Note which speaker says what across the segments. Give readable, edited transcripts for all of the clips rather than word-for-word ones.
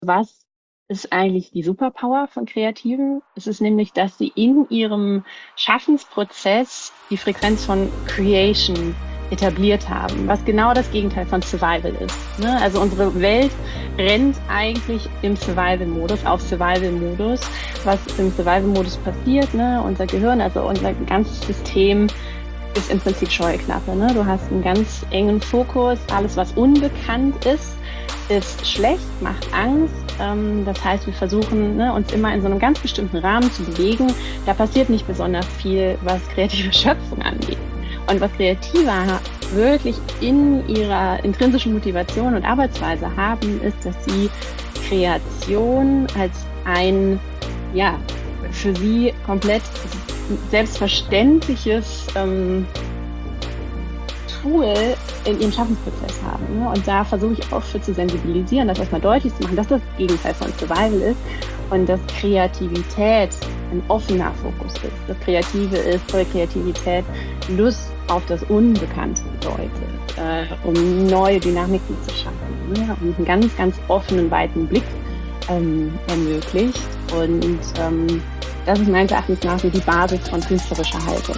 Speaker 1: was ist eigentlich die Superpower von Kreativen? Es ist nämlich, dass sie in ihrem Schaffensprozess die Frequenz von Creation etabliert haben, was genau das Gegenteil von Survival ist. Ne? Also unsere Welt rennt eigentlich im Survival-Modus, auf Survival-Modus. Was im Survival-Modus passiert, ne? Unser Gehirn, also unser ganzes System ist im Prinzip Scheuklappe. Ne? Du hast einen ganz engen Fokus, alles was unbekannt ist schlecht, macht Angst. Das heißt, wir versuchen, ne, uns immer in so einem ganz bestimmten Rahmen zu bewegen. Da passiert nicht besonders viel, was kreative Schöpfung angeht. Und was Kreative wirklich in ihrer intrinsischen Motivation und Arbeitsweise haben, ist, dass sie Kreation als ein, ja, für sie komplett selbstverständliches Tool in ihrem Schaffensprozess haben. Ne? Und da versuche ich auch für zu sensibilisieren, das erstmal deutlich zu machen, dass das Gegenteil von Survival ist und dass Kreativität ein offener Fokus ist. Das Kreative ist, voll Kreativität, Lust auf das Unbekannte bedeutet, um neue Dynamiken zu schaffen, ne? Und einen ganz, ganz offenen, weiten Blick ermöglicht. Und das ist meines Erachtens nach so die Basis von künstlerischer Haltung.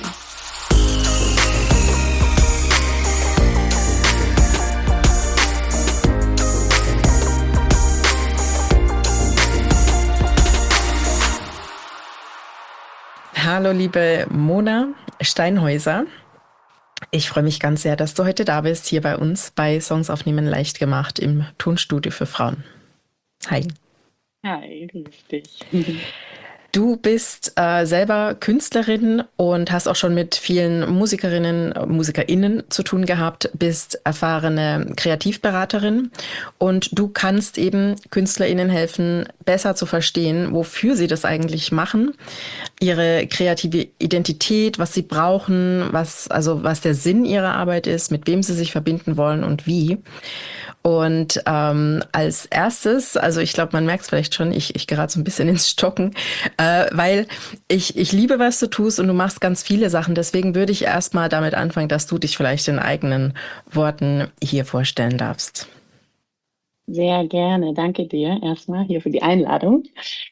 Speaker 2: Hallo, liebe Mona Steinhäuser. Ich freue mich ganz sehr, dass du heute da bist, hier bei uns bei Songs aufnehmen leicht gemacht im Tonstudio für Frauen. Hi.
Speaker 1: Hi, grüß dich.
Speaker 2: Du bist selber Künstlerin und hast auch schon mit vielen MusikerInnen zu tun gehabt, bist erfahrene Kreativberaterin und du kannst eben KünstlerInnen helfen, besser zu verstehen, wofür sie das eigentlich machen, ihre kreative Identität, was sie brauchen, was der Sinn ihrer Arbeit ist, mit wem sie sich verbinden wollen und wie. Und als erstes, also ich glaube, man merkt es vielleicht schon, ich gerate so ein bisschen ins Stocken, weil ich liebe, was du tust und du machst ganz viele Sachen. Deswegen würde ich erstmal damit anfangen, dass du dich vielleicht in eigenen Worten hier vorstellen darfst.
Speaker 1: Sehr gerne. Danke dir erstmal hier für die Einladung.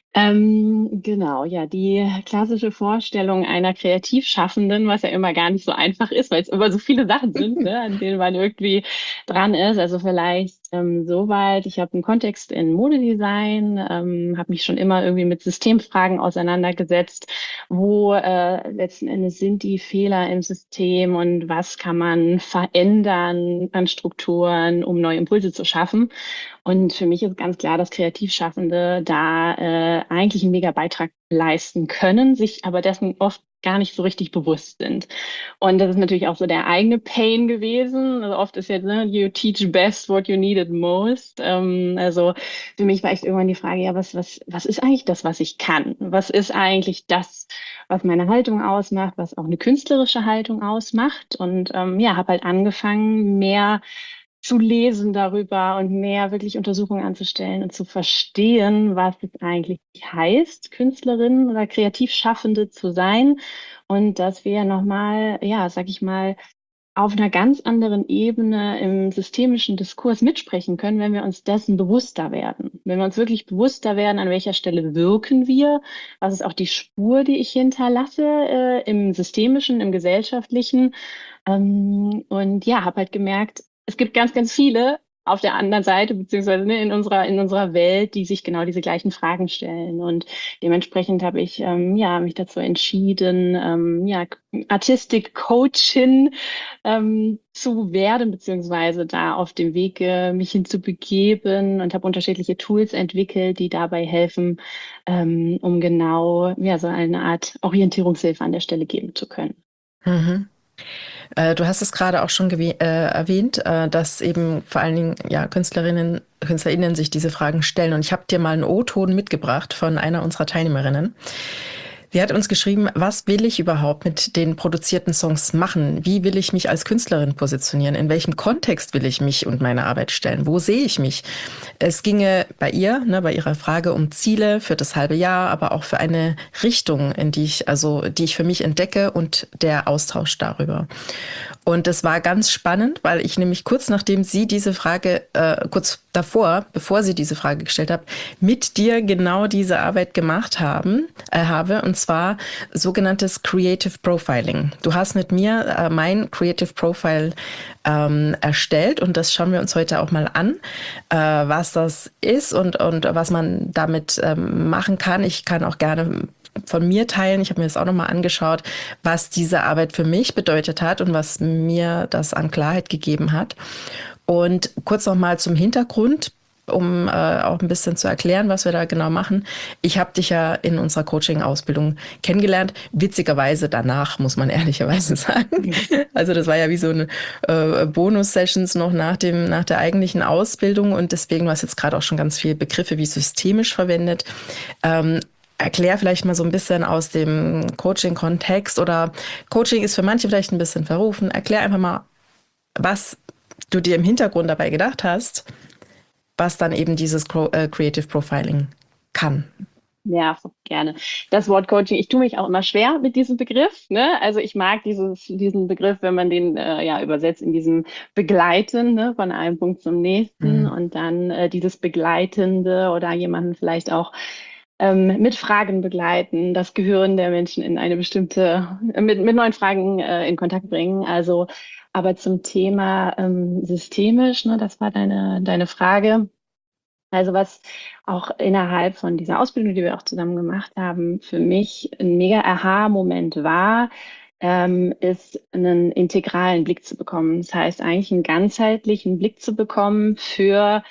Speaker 1: Genau, ja, die klassische Vorstellung einer Kreativschaffenden, was ja immer gar nicht so einfach ist, weil es immer so viele Sachen sind, ne, an denen man irgendwie dran ist. Also vielleicht soweit, ich habe einen Kontext in Modedesign, habe mich schon immer irgendwie mit Systemfragen auseinandergesetzt, wo letzten Endes sind die Fehler im System und was kann man verändern an Strukturen, um neue Impulse zu schaffen. Und für mich ist ganz klar, dass Kreativschaffende da eigentlich einen mega Beitrag leisten können, sich aber dessen oft gar nicht so richtig bewusst sind. Und das ist natürlich auch so der eigene Pain gewesen. Also oft ist ja, ne, you teach best what you needed most. Also für mich war echt irgendwann die Frage, ja, was ist eigentlich das, was ich kann? Was ist eigentlich das, was meine Haltung ausmacht, was auch eine künstlerische Haltung ausmacht? Und ja, habe halt angefangen, mehr zu lesen darüber und mehr wirklich Untersuchungen anzustellen und zu verstehen, was es eigentlich heißt, Künstlerin oder Kreativschaffende zu sein und dass wir nochmal, ja, sag ich mal, auf einer ganz anderen Ebene im systemischen Diskurs mitsprechen können, wenn wir uns dessen bewusster werden. Wenn wir uns wirklich bewusster werden, an welcher Stelle wirken wir, was ist auch die Spur, die ich hinterlasse, im systemischen, im gesellschaftlichen. Und ja, habe halt gemerkt, es gibt ganz, ganz viele auf der anderen Seite, beziehungsweise ne, in unserer Welt, die sich genau diese gleichen Fragen stellen. Und dementsprechend habe ich ja, mich dazu entschieden, ja, Artistik-Coachin zu werden, beziehungsweise da auf dem Weg mich hinzubegeben und habe unterschiedliche Tools entwickelt, die dabei helfen, um genau ja, so eine Art Orientierungshilfe an der Stelle geben zu können.
Speaker 2: Mhm. Du hast es gerade auch schon erwähnt, dass eben vor allen Dingen ja, KünstlerInnen sich diese Fragen stellen. Und ich habe dir mal einen O-Ton mitgebracht von einer unserer Teilnehmerinnen. Sie hat uns geschrieben, was will ich überhaupt mit den produzierten Songs machen? Wie will ich mich als Künstlerin positionieren? In welchem Kontext will ich mich und meine Arbeit stellen? Wo sehe ich mich? Es ginge bei ihr, ne, bei ihrer Frage um Ziele für das halbe Jahr, aber auch für eine Richtung, die ich für mich entdecke und der Austausch darüber. Und das war ganz spannend, weil ich nämlich kurz nachdem sie diese Frage, kurz davor, bevor sie diese Frage gestellt hat, mit dir genau diese Arbeit gemacht habe, und zwar sogenanntes Creative Profiling. Du hast mit mir mein Creative Profile erstellt und das schauen wir uns heute auch mal an, was das ist und was man damit machen kann. Ich kann auch gerne von mir teilen. Ich habe mir das auch nochmal angeschaut, was diese Arbeit für mich bedeutet hat und was mir das an Klarheit gegeben hat. Und kurz nochmal zum Hintergrund, um auch ein bisschen zu erklären, was wir da genau machen. Ich habe dich ja in unserer Coaching-Ausbildung kennengelernt. Witzigerweise danach, muss man ehrlicherweise sagen. Also das war ja wie so eine Bonus-Sessions noch nach der eigentlichen Ausbildung. Und deswegen, du hast jetzt gerade auch schon ganz viele Begriffe wie systemisch verwendet. Erklär vielleicht mal so ein bisschen aus dem Coaching-Kontext oder Coaching ist für manche vielleicht ein bisschen verrufen. Erklär einfach mal, was du dir im Hintergrund dabei gedacht hast, was dann eben dieses Creative Profiling kann.
Speaker 1: Ja, gerne. Das Wort Coaching, ich tue mich auch immer schwer mit diesem Begriff, ne? Also ich mag diesen Begriff, wenn man den ja übersetzt in diesem Begleiten, ne? Von einem Punkt zum nächsten
Speaker 2: Mhm.
Speaker 1: und dann dieses Begleitende oder jemanden vielleicht auch mit Fragen begleiten, das Gehirn der Menschen in eine bestimmte, mit neuen Fragen in Kontakt bringen. Also, aber zum Thema systemisch, ne? Das war deine Frage. Also was auch innerhalb von dieser Ausbildung, die wir auch zusammen gemacht haben, für mich ein mega Aha-Moment war, ist einen integralen Blick zu bekommen. Das heißt eigentlich einen ganzheitlichen Blick zu bekommen für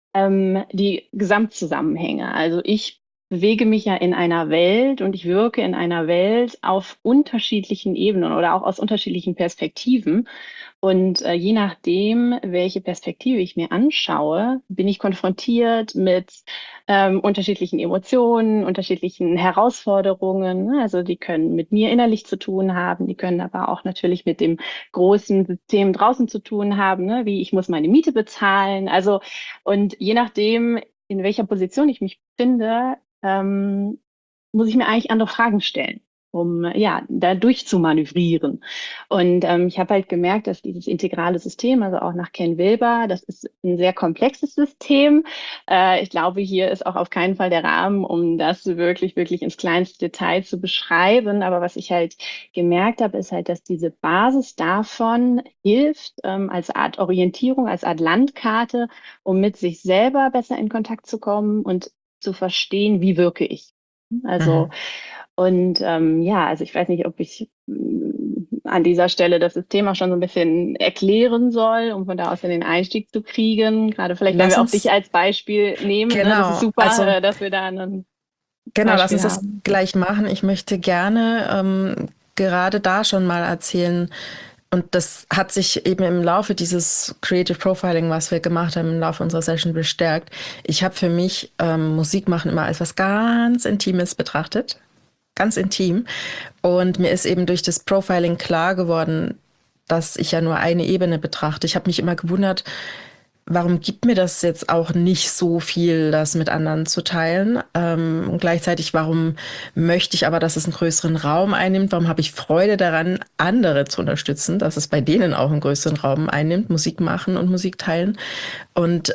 Speaker 1: die Gesamtzusammenhänge. Also ich bewege mich ja in einer Welt und ich wirke in einer Welt auf unterschiedlichen Ebenen oder auch aus unterschiedlichen Perspektiven. Und je nachdem, welche Perspektive ich mir anschaue, bin ich konfrontiert mit unterschiedlichen Emotionen, unterschiedlichen Herausforderungen. Ne? Also die können mit mir innerlich zu tun haben, die können aber auch natürlich mit dem großen System draußen zu tun haben, ne? Wie ich muss meine Miete bezahlen. Also und je nachdem, in welcher Position ich mich finde, muss ich mir eigentlich andere Fragen stellen, um ja da durchzumanövrieren. Und ich habe halt gemerkt, dass dieses integrale System, also auch nach Ken Wilber, das ist ein sehr komplexes System. Ich glaube, hier ist auch auf keinen Fall der Rahmen, um das wirklich, wirklich ins kleinste Detail zu beschreiben. Aber was ich halt gemerkt habe, ist halt, dass diese Basis davon hilft, als Art Orientierung, als Art Landkarte, um mit sich selber besser in Kontakt zu kommen und zu verstehen, wie wirke ich. Also,
Speaker 2: Mhm.
Speaker 1: und ja, also ich weiß nicht, ob ich an dieser Stelle das Thema schon so ein bisschen erklären soll, um von da aus dann den Einstieg zu kriegen. Gerade vielleicht, wenn
Speaker 2: Lass
Speaker 1: wir auch dich
Speaker 2: uns,
Speaker 1: als Beispiel nehmen, ne? Das ist
Speaker 2: genau,
Speaker 1: super, dass wir da ein
Speaker 2: lass
Speaker 1: Beispiel
Speaker 2: uns das
Speaker 1: haben.
Speaker 2: gleich machen. Ich möchte gerne gerade da schon mal erzählen, und das hat sich eben im Laufe dieses Creative Profiling, was wir gemacht haben, im Laufe unserer Session bestärkt. Ich habe für mich Musik machen immer als was ganz Intimes betrachtet, ganz intim. Und mir ist eben durch das Profiling klar geworden, dass ich ja nur eine Ebene betrachte. Ich habe mich immer gewundert, warum gibt mir das jetzt auch nicht so viel, das mit anderen zu teilen? Und gleichzeitig, warum möchte ich aber, dass es einen größeren Raum einnimmt? Warum habe ich Freude daran, andere zu unterstützen, dass es bei denen auch einen größeren Raum einnimmt, Musik machen und Musik teilen? Und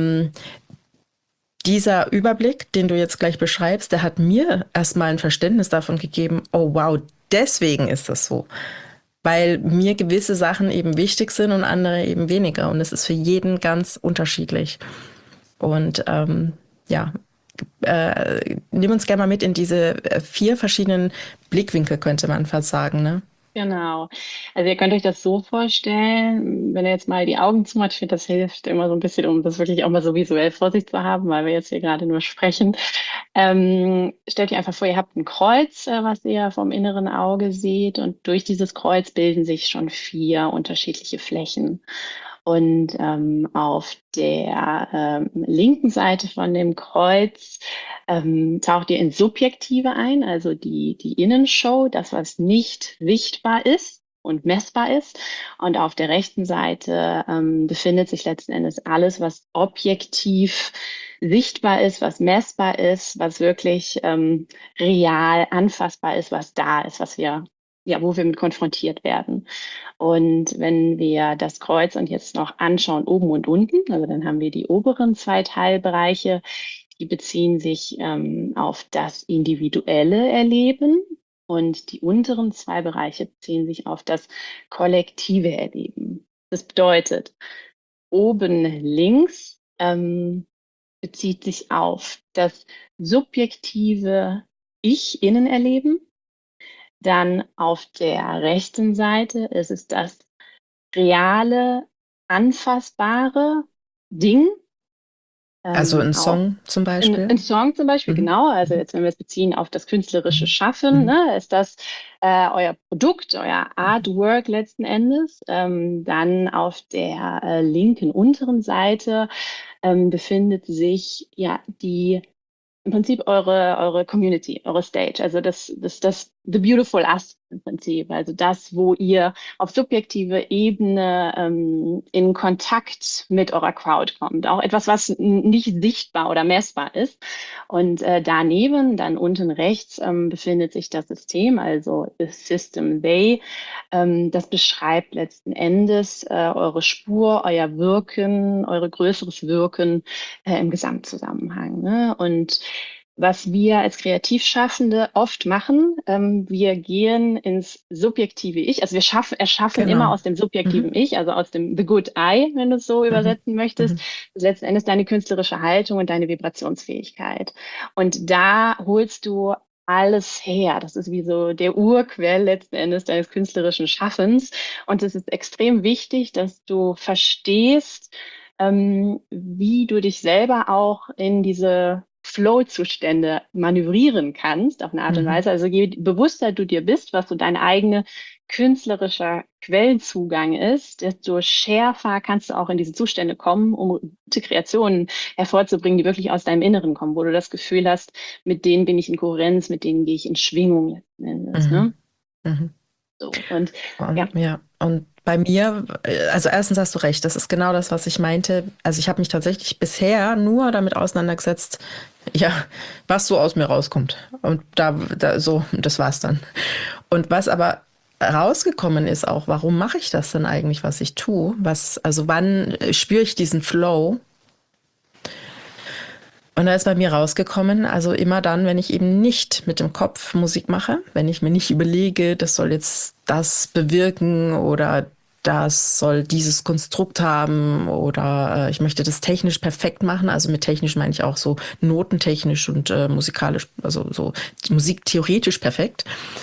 Speaker 2: dieser Überblick, den du jetzt gleich beschreibst, der hat mir erstmal ein Verständnis davon gegeben, oh wow, deswegen ist das so. Weil mir gewisse Sachen eben wichtig sind und andere eben weniger. Und es ist für jeden ganz unterschiedlich. Und ja, nimm uns gerne mal mit in diese 4 verschiedenen Blickwinkel, könnte man fast sagen, ne?
Speaker 1: Genau. Also ihr könnt euch das so vorstellen, wenn ihr jetzt mal die Augen zumacht, ich finde, das hilft immer so ein bisschen, um das wirklich auch mal so visuell vor sich zu haben, weil wir jetzt hier gerade nur sprechen. Stellt euch einfach vor, ihr habt ein Kreuz, was ihr vom inneren Auge seht, und durch dieses Kreuz bilden sich schon 4 unterschiedliche Flächen. Und auf der linken Seite von dem Kreuz taucht ihr ins Subjektive ein, also die Innenshow, das, was nicht sichtbar ist und messbar ist. Und auf der rechten Seite befindet sich letzten Endes alles, was objektiv sichtbar ist, was messbar ist, was wirklich real anfassbar ist, was da ist, was wir ja, wo wir mit konfrontiert werden. Und wenn wir das Kreuz und jetzt noch anschauen, oben und unten, also dann haben wir die oberen zwei Teilbereiche, die beziehen sich auf das individuelle Erleben und die unteren zwei Bereiche beziehen sich auf das kollektive Erleben. Das bedeutet, oben links bezieht sich auf das subjektive Ich-Innenerleben. Dann auf der rechten Seite ist es das reale, anfassbare Ding,
Speaker 2: Also ein
Speaker 1: auch
Speaker 2: Song zum
Speaker 1: in,
Speaker 2: Beispiel.
Speaker 1: in Song zum Beispiel,
Speaker 2: Mhm.
Speaker 1: genau. Also
Speaker 2: Mhm.
Speaker 1: jetzt, wenn wir es beziehen auf das künstlerische
Speaker 2: Mhm.
Speaker 1: Schaffen,
Speaker 2: Mhm.
Speaker 1: ne, ist das euer Produkt, euer Artwork letzten Endes. Dann auf der linken unteren Seite befindet sich ja die im Prinzip eure Community, eure Stage, also das The Beautiful Us im Prinzip, also das, wo ihr auf subjektive Ebene in Kontakt mit eurer Crowd kommt, auch etwas, was nicht sichtbar oder messbar ist. Und daneben, dann unten rechts, befindet sich das System, also the System They. Das beschreibt letzten Endes eure Spur, euer Wirken, eure größeres Wirken im Gesamtzusammenhang. Ne? Und was wir als Kreativschaffende oft machen, wir gehen ins subjektive Ich, also erschaffen immer
Speaker 2: Genau.
Speaker 1: aus dem
Speaker 2: Mhm.
Speaker 1: subjektiven Ich, also aus dem The Good I, wenn du es so
Speaker 2: Mhm.
Speaker 1: übersetzen möchtest,
Speaker 2: Mhm.
Speaker 1: das ist letzten Endes deine künstlerische Haltung und deine Vibrationsfähigkeit. Und da holst du alles her. Das ist wie so der Urquell letzten Endes deines künstlerischen Schaffens. Und es ist extrem wichtig, dass du verstehst, wie du dich selber auch in diese Flow-Zustände manövrieren kannst, auf eine Art und
Speaker 2: Mhm.
Speaker 1: Weise. Also je bewusster du dir bist, was so dein eigener künstlerischer Quellenzugang ist, desto schärfer kannst du auch in diese Zustände kommen, um gute Kreationen hervorzubringen, die wirklich aus deinem Inneren kommen, wo du das Gefühl hast, mit denen bin ich in Kohärenz, mit denen gehe ich in Schwingung letzten Endes.
Speaker 2: Mhm.
Speaker 1: Ne?
Speaker 2: Mhm.
Speaker 1: So, und ja.
Speaker 2: Und, ja, und bei mir, also erstens hast du recht, das ist genau das, was ich meinte. Also ich habe mich tatsächlich bisher nur damit auseinandergesetzt, ja, was so aus mir rauskommt. Und da so, das war's dann. Und was aber rausgekommen ist auch, warum mache ich das denn eigentlich, was ich tue? Also wann spüre ich diesen Flow? Und da ist bei mir rausgekommen, also immer dann, wenn ich eben nicht mit dem Kopf Musik mache, wenn ich mir nicht überlege, das soll jetzt das bewirken oder das soll dieses Konstrukt haben oder ich möchte das technisch perfekt machen. Also mit technisch meine ich auch so notentechnisch und musikalisch, also so musiktheoretisch perfekt.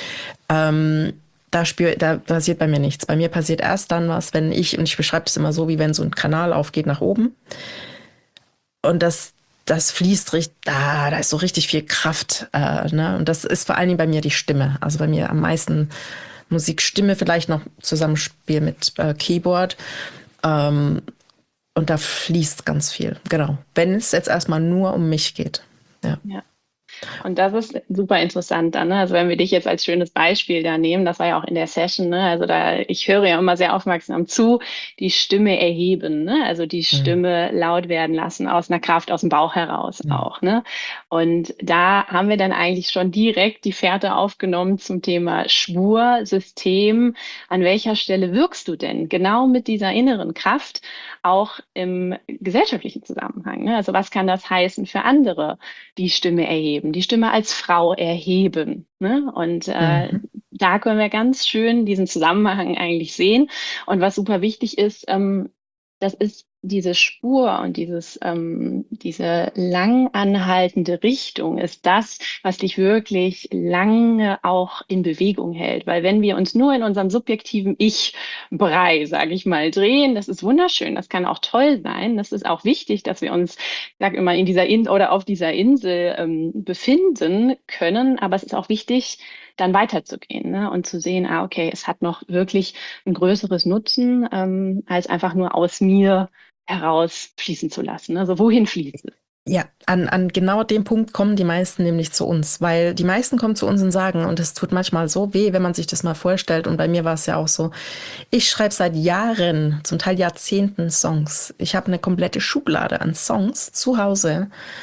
Speaker 2: Da passiert bei mir nichts. Bei mir passiert erst dann was, wenn und ich beschreibe das immer so, wie wenn so ein Kanal aufgeht nach oben und das fließt richtig, da ist so richtig viel Kraft. Ne? Und das ist vor allen Dingen bei mir die Stimme. Also bei mir am meisten Musik, Stimme, vielleicht noch Zusammenspiel mit Keyboard. Und da fließt ganz viel. Genau. Wenn es jetzt erstmal nur um mich geht. Ja.
Speaker 1: Ja. Und das ist super interessant dann, ne? Also wenn wir dich jetzt als schönes Beispiel da nehmen, das war ja auch in der Session, ne? Also da, ich höre ja immer sehr aufmerksam zu, die Stimme erheben, ne? Also die
Speaker 2: Mhm.
Speaker 1: Stimme laut werden lassen, aus einer Kraft, aus dem Bauch heraus
Speaker 2: Mhm.
Speaker 1: auch, ne? Und da haben wir dann eigentlich schon direkt die Fährte aufgenommen zum Thema Schwur, System. An welcher Stelle wirkst du denn genau mit dieser inneren Kraft auch im gesellschaftlichen Zusammenhang, ne? Also was kann das heißen für andere? Die Stimme erheben, die Stimme als Frau erheben. Ne? Und
Speaker 2: Mhm.
Speaker 1: da können wir ganz schön diesen Zusammenhang eigentlich sehen. Und was super wichtig ist, das ist diese Spur und diese lang anhaltende Richtung ist das, was dich wirklich lange auch in Bewegung hält. Weil wenn wir uns nur in unserem subjektiven Ich-Brei, sage ich mal, drehen, das ist wunderschön, das kann auch toll sein. Das ist auch wichtig, dass wir uns, ich sag immer, in dieser In oder auf dieser Insel befinden können. Aber es ist auch wichtig, dann weiterzugehen, ne? Und zu sehen, okay, es hat noch wirklich ein größeres Nutzen, als einfach nur aus mir heraus fließen zu lassen. Also wohin fließt es?
Speaker 2: Ja, an genau dem Punkt kommen die meisten nämlich zu uns, weil die meisten kommen zu uns und sagen, und es tut manchmal so weh, wenn man sich das mal vorstellt, und bei mir war es ja auch so, ich schreibe seit Jahren, zum Teil Jahrzehnten Songs. Ich habe eine komplette Schublade an Songs zu Hause.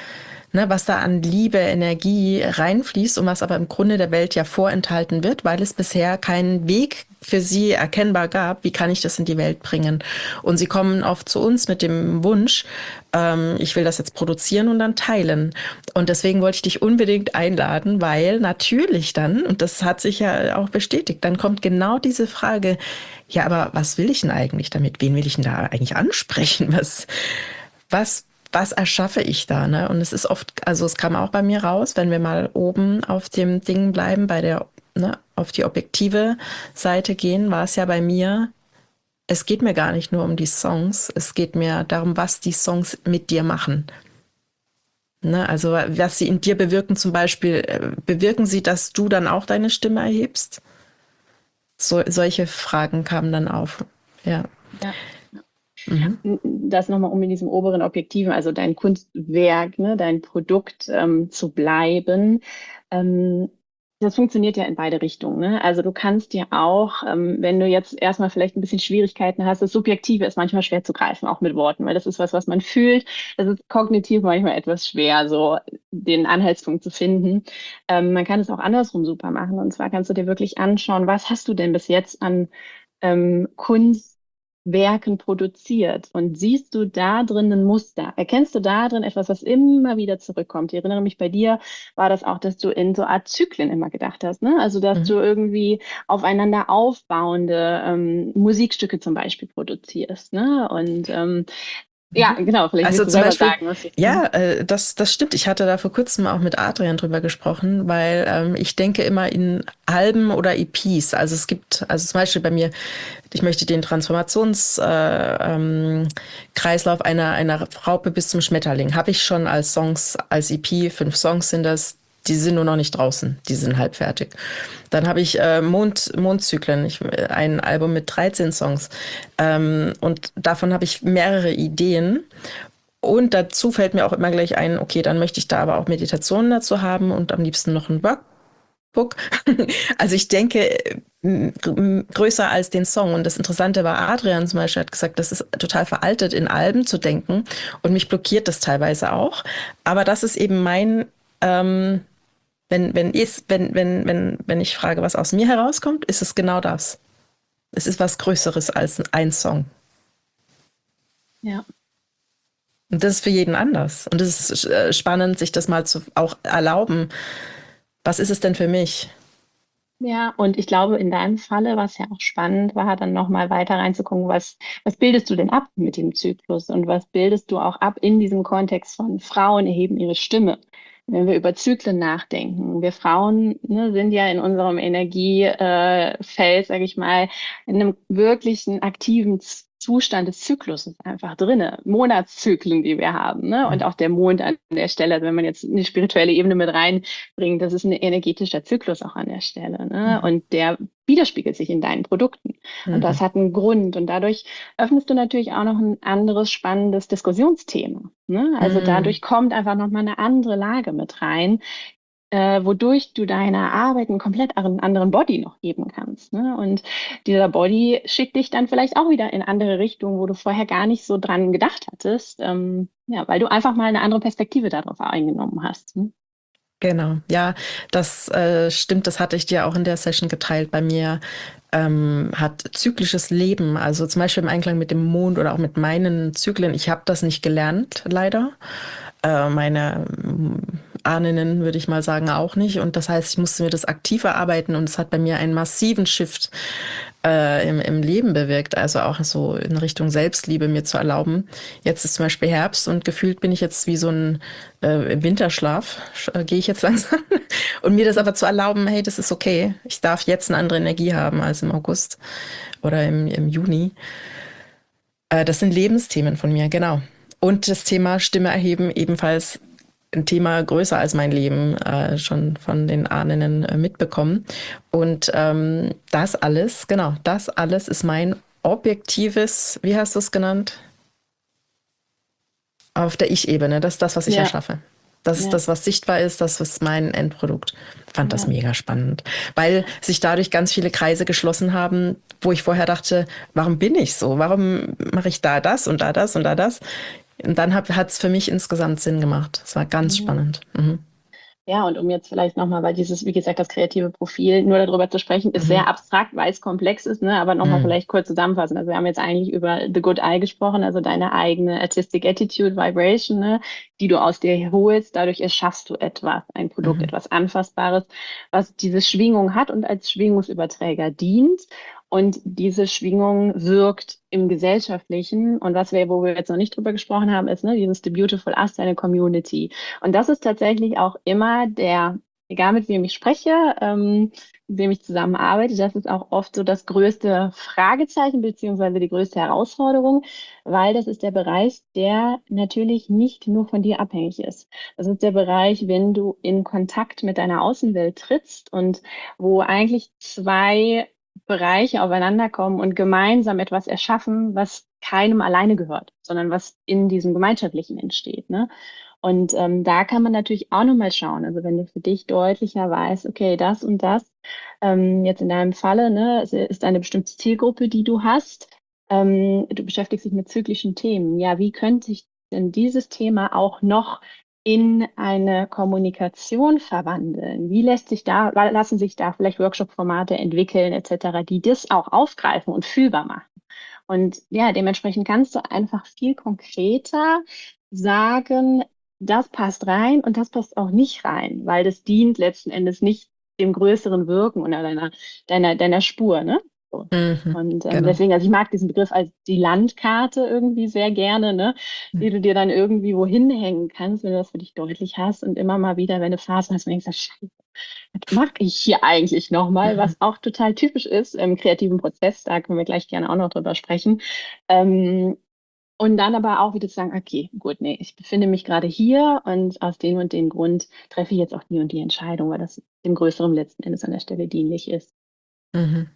Speaker 2: ne, was da an Liebe, Energie reinfließt und was aber im Grunde der Welt ja vorenthalten wird, weil es bisher keinen Weg für sie erkennbar gab, wie kann ich das in die Welt bringen. Und sie kommen oft zu uns mit dem Wunsch, ich will das jetzt produzieren und dann teilen. Und deswegen wollte ich dich unbedingt einladen, weil natürlich dann, und das hat sich ja auch bestätigt, dann kommt genau diese Frage, ja, aber was will ich denn eigentlich damit? Wen will ich denn da eigentlich ansprechen? Was, was erschaffe ich da? Ne? Und es ist oft, also es kam auch bei mir raus, wenn wir mal oben auf dem Ding bleiben, bei der, ne, auf die objektive Seite gehen, war es ja bei mir, es geht mir gar nicht nur um die Songs, es geht mir darum, was die Songs mit dir machen. Ne? Also was sie in dir bewirken, zum Beispiel, bewirken sie, dass du dann auch deine Stimme erhebst? Solche Fragen kamen dann auf. Ja.
Speaker 1: Ja.
Speaker 2: Mhm.
Speaker 1: Das nochmal, um in diesem oberen Objektiven, also dein Kunstwerk, ne, dein Produkt zu bleiben. Ähm, Das funktioniert ja in beide Richtungen. Ne? Also du kannst dir auch, wenn du jetzt erstmal vielleicht ein bisschen Schwierigkeiten hast, das Subjektive ist manchmal schwer zu greifen, auch mit Worten, weil das ist was, was man fühlt. Das ist kognitiv manchmal etwas schwer, so den Anhaltspunkt zu finden. Man kann es auch andersrum super machen. Und zwar kannst du dir wirklich anschauen, was hast du denn bis jetzt an Kunstwerken produziert und siehst du da drin ein Muster? Erkennst du da drin etwas, was immer wieder zurückkommt? Ich erinnere mich, bei dir war das auch, dass du in so Art Zyklen immer gedacht hast, ne? Also, dass du
Speaker 2: Mhm.
Speaker 1: irgendwie aufeinander aufbauende Musikstücke zum Beispiel produzierst, ne? Und ja,
Speaker 2: Mhm.
Speaker 1: genau, vielleicht
Speaker 2: Also
Speaker 1: willst du
Speaker 2: zum
Speaker 1: selber
Speaker 2: Beispiel,
Speaker 1: sagen, was du.
Speaker 2: ja, das stimmt. Ich hatte da vor kurzem auch mit Adrian drüber gesprochen, weil ich denke immer in Alben oder EPs. Also es gibt, also zum Beispiel bei mir, ich möchte den Kreislauf einer Raupe bis zum Schmetterling. Habe ich schon als Songs, als EP, 5 Songs sind das, die sind nur noch nicht draußen, die sind halb fertig. Dann habe ich Mondzyklen, ein Album mit 13 Songs. Und davon habe ich mehrere Ideen. Und dazu fällt mir auch immer gleich ein, okay, dann möchte ich da aber auch Meditationen dazu haben und am liebsten noch ein Workbook. Also ich denke größer als den Song. Und das Interessante war, Adrian zum Beispiel hat gesagt, das ist total veraltet, in Alben zu denken. Und mich blockiert das teilweise auch. Aber das ist eben mein, wenn ich frage, was aus mir herauskommt, ist es genau das. Es ist was Größeres als ein Song.
Speaker 1: Ja.
Speaker 2: Und das ist für jeden anders. Und es ist spannend, sich das mal zu auch erlauben. Was ist es denn für mich?
Speaker 1: Ja, und ich glaube, in deinem Falle, was ja auch spannend war, dann nochmal weiter reinzugucken, was bildest du denn ab mit dem Zyklus und was bildest du auch ab in diesem Kontext von Frauen erheben ihre Stimme? Wenn wir über Zyklen nachdenken, wir Frauen, ne, sind ja in unserem Energiefeld, sage ich mal, in einem wirklichen aktiven Zustand des Zykluses einfach drinne. Monatszyklen, die wir haben, ne? Und auch der Mond an der Stelle, also wenn man jetzt eine spirituelle Ebene mit reinbringt, das ist ein energetischer Zyklus auch an der Stelle, ne?
Speaker 2: Mhm.
Speaker 1: Und der widerspiegelt sich in deinen Produkten. Und das
Speaker 2: Mhm.
Speaker 1: hat einen Grund. Und dadurch öffnest du natürlich auch noch ein anderes spannendes Diskussionsthema. Ne? Also
Speaker 2: Mhm.
Speaker 1: dadurch kommt einfach nochmal eine andere Lage mit rein, wodurch du deiner Arbeit einen komplett anderen Body noch geben kannst. Ne? Und dieser Body schickt dich dann vielleicht auch wieder in andere Richtungen, wo du vorher gar nicht so dran gedacht hattest, ja, weil du einfach mal eine andere Perspektive darauf eingenommen hast. Ne?
Speaker 2: Genau, ja, das stimmt, das hatte ich dir auch in der Session geteilt. Bei mir hat zyklisches Leben, also zum Beispiel im Einklang mit dem Mond oder auch mit meinen Zyklen, ich habe das nicht gelernt, leider. Meine Ahnen, würde ich mal sagen, auch nicht. Und das heißt, ich musste mir das aktiv erarbeiten und es hat bei mir einen massiven Shift im Leben bewirkt. Also auch so in Richtung Selbstliebe mir zu erlauben. Jetzt ist zum Beispiel Herbst und gefühlt bin ich jetzt wie so ein im Winterschlaf, gehe ich jetzt langsam. Und mir das aber zu erlauben, hey, das ist okay. Ich darf jetzt eine andere Energie haben als im August oder im Juni. Das sind Lebensthemen von mir, genau. Und das Thema Stimme erheben ebenfalls ein Thema größer als mein Leben, schon von den Ahnen mitbekommen. Und das alles, genau, das alles ist mein objektives, wie hast du es genannt? Auf der Ich-Ebene, das ist das, was ich
Speaker 1: Ja,
Speaker 2: erschaffe. Das ist
Speaker 1: ja,
Speaker 2: das, was sichtbar ist, das ist mein Endprodukt. Ich fand das
Speaker 1: ja.
Speaker 2: mega spannend, weil sich dadurch ganz viele Kreise geschlossen haben, wo ich vorher dachte, warum bin ich so? Warum mache ich da das und da das und da das? Und dann hat es für mich insgesamt Sinn gemacht. Es war ganz
Speaker 1: Mhm.
Speaker 2: spannend. Mhm.
Speaker 1: Ja, und um jetzt vielleicht nochmal, weil dieses, wie gesagt, das kreative Profil, nur darüber zu sprechen, ist
Speaker 2: Mhm.
Speaker 1: sehr abstrakt, weil es komplex ist, ne? Aber nochmal
Speaker 2: Mhm.
Speaker 1: vielleicht kurz zusammenfassen. Also wir haben jetzt eigentlich über The Good Eye gesprochen, also deine eigene Artistic Attitude, Vibration, ne? Die du aus dir holst. Dadurch erschaffst du etwas, ein Produkt,
Speaker 2: Mhm.
Speaker 1: etwas Anfassbares, was diese Schwingung hat und als Schwingungsüberträger dient. Und diese Schwingung wirkt im Gesellschaftlichen. Und wo wir jetzt noch nicht drüber gesprochen haben, ist, ne, dieses The Beautiful Us, deine Community. Und das ist tatsächlich auch immer egal mit wem ich spreche, mit wem ich zusammenarbeite, das ist auch oft so das größte Fragezeichen beziehungsweise die größte Herausforderung, weil das ist der Bereich, der natürlich nicht nur von dir abhängig ist. Das ist der Bereich, wenn du in Kontakt mit deiner Außenwelt trittst und wo eigentlich zwei Bereiche aufeinander kommen und gemeinsam etwas erschaffen, was keinem alleine gehört, sondern was in diesem Gemeinschaftlichen entsteht, ne? Und da kann man natürlich auch nochmal schauen. Also wenn du für dich deutlicher weißt, okay, das und das, jetzt in deinem Falle, ne, es ist eine bestimmte Zielgruppe, die du hast. Du beschäftigst dich mit zyklischen Themen. Ja, wie könnte sich denn dieses Thema auch noch in eine Kommunikation verwandeln? Lassen sich da vielleicht Workshop-Formate entwickeln, etc., die das auch aufgreifen und fühlbar machen? Und ja, dementsprechend kannst du einfach viel konkreter sagen, das passt rein und das passt auch nicht rein, weil das dient letzten Endes nicht dem größeren Wirken oder deiner Spur, ne? So.
Speaker 2: Mhm.
Speaker 1: Und
Speaker 2: Genau.
Speaker 1: deswegen, also ich mag diesen Begriff als die Landkarte irgendwie sehr gerne, ne? Die du dir dann irgendwie wohin hängen kannst, wenn du das für dich deutlich hast und immer mal wieder, wenn du Phasen hast, wenn du denkst, Scheiße, was mache ich hier eigentlich nochmal,
Speaker 2: Mhm.
Speaker 1: was auch total typisch ist im kreativen Prozess, da können wir gleich gerne auch noch drüber sprechen. Ähm, und dann aber auch wieder zu sagen, okay, gut, nee, ich befinde mich gerade hier und aus dem und dem Grund treffe ich jetzt auch die und die Entscheidung, weil das dem Größeren letzten Endes an der Stelle dienlich ist.
Speaker 2: Mhm.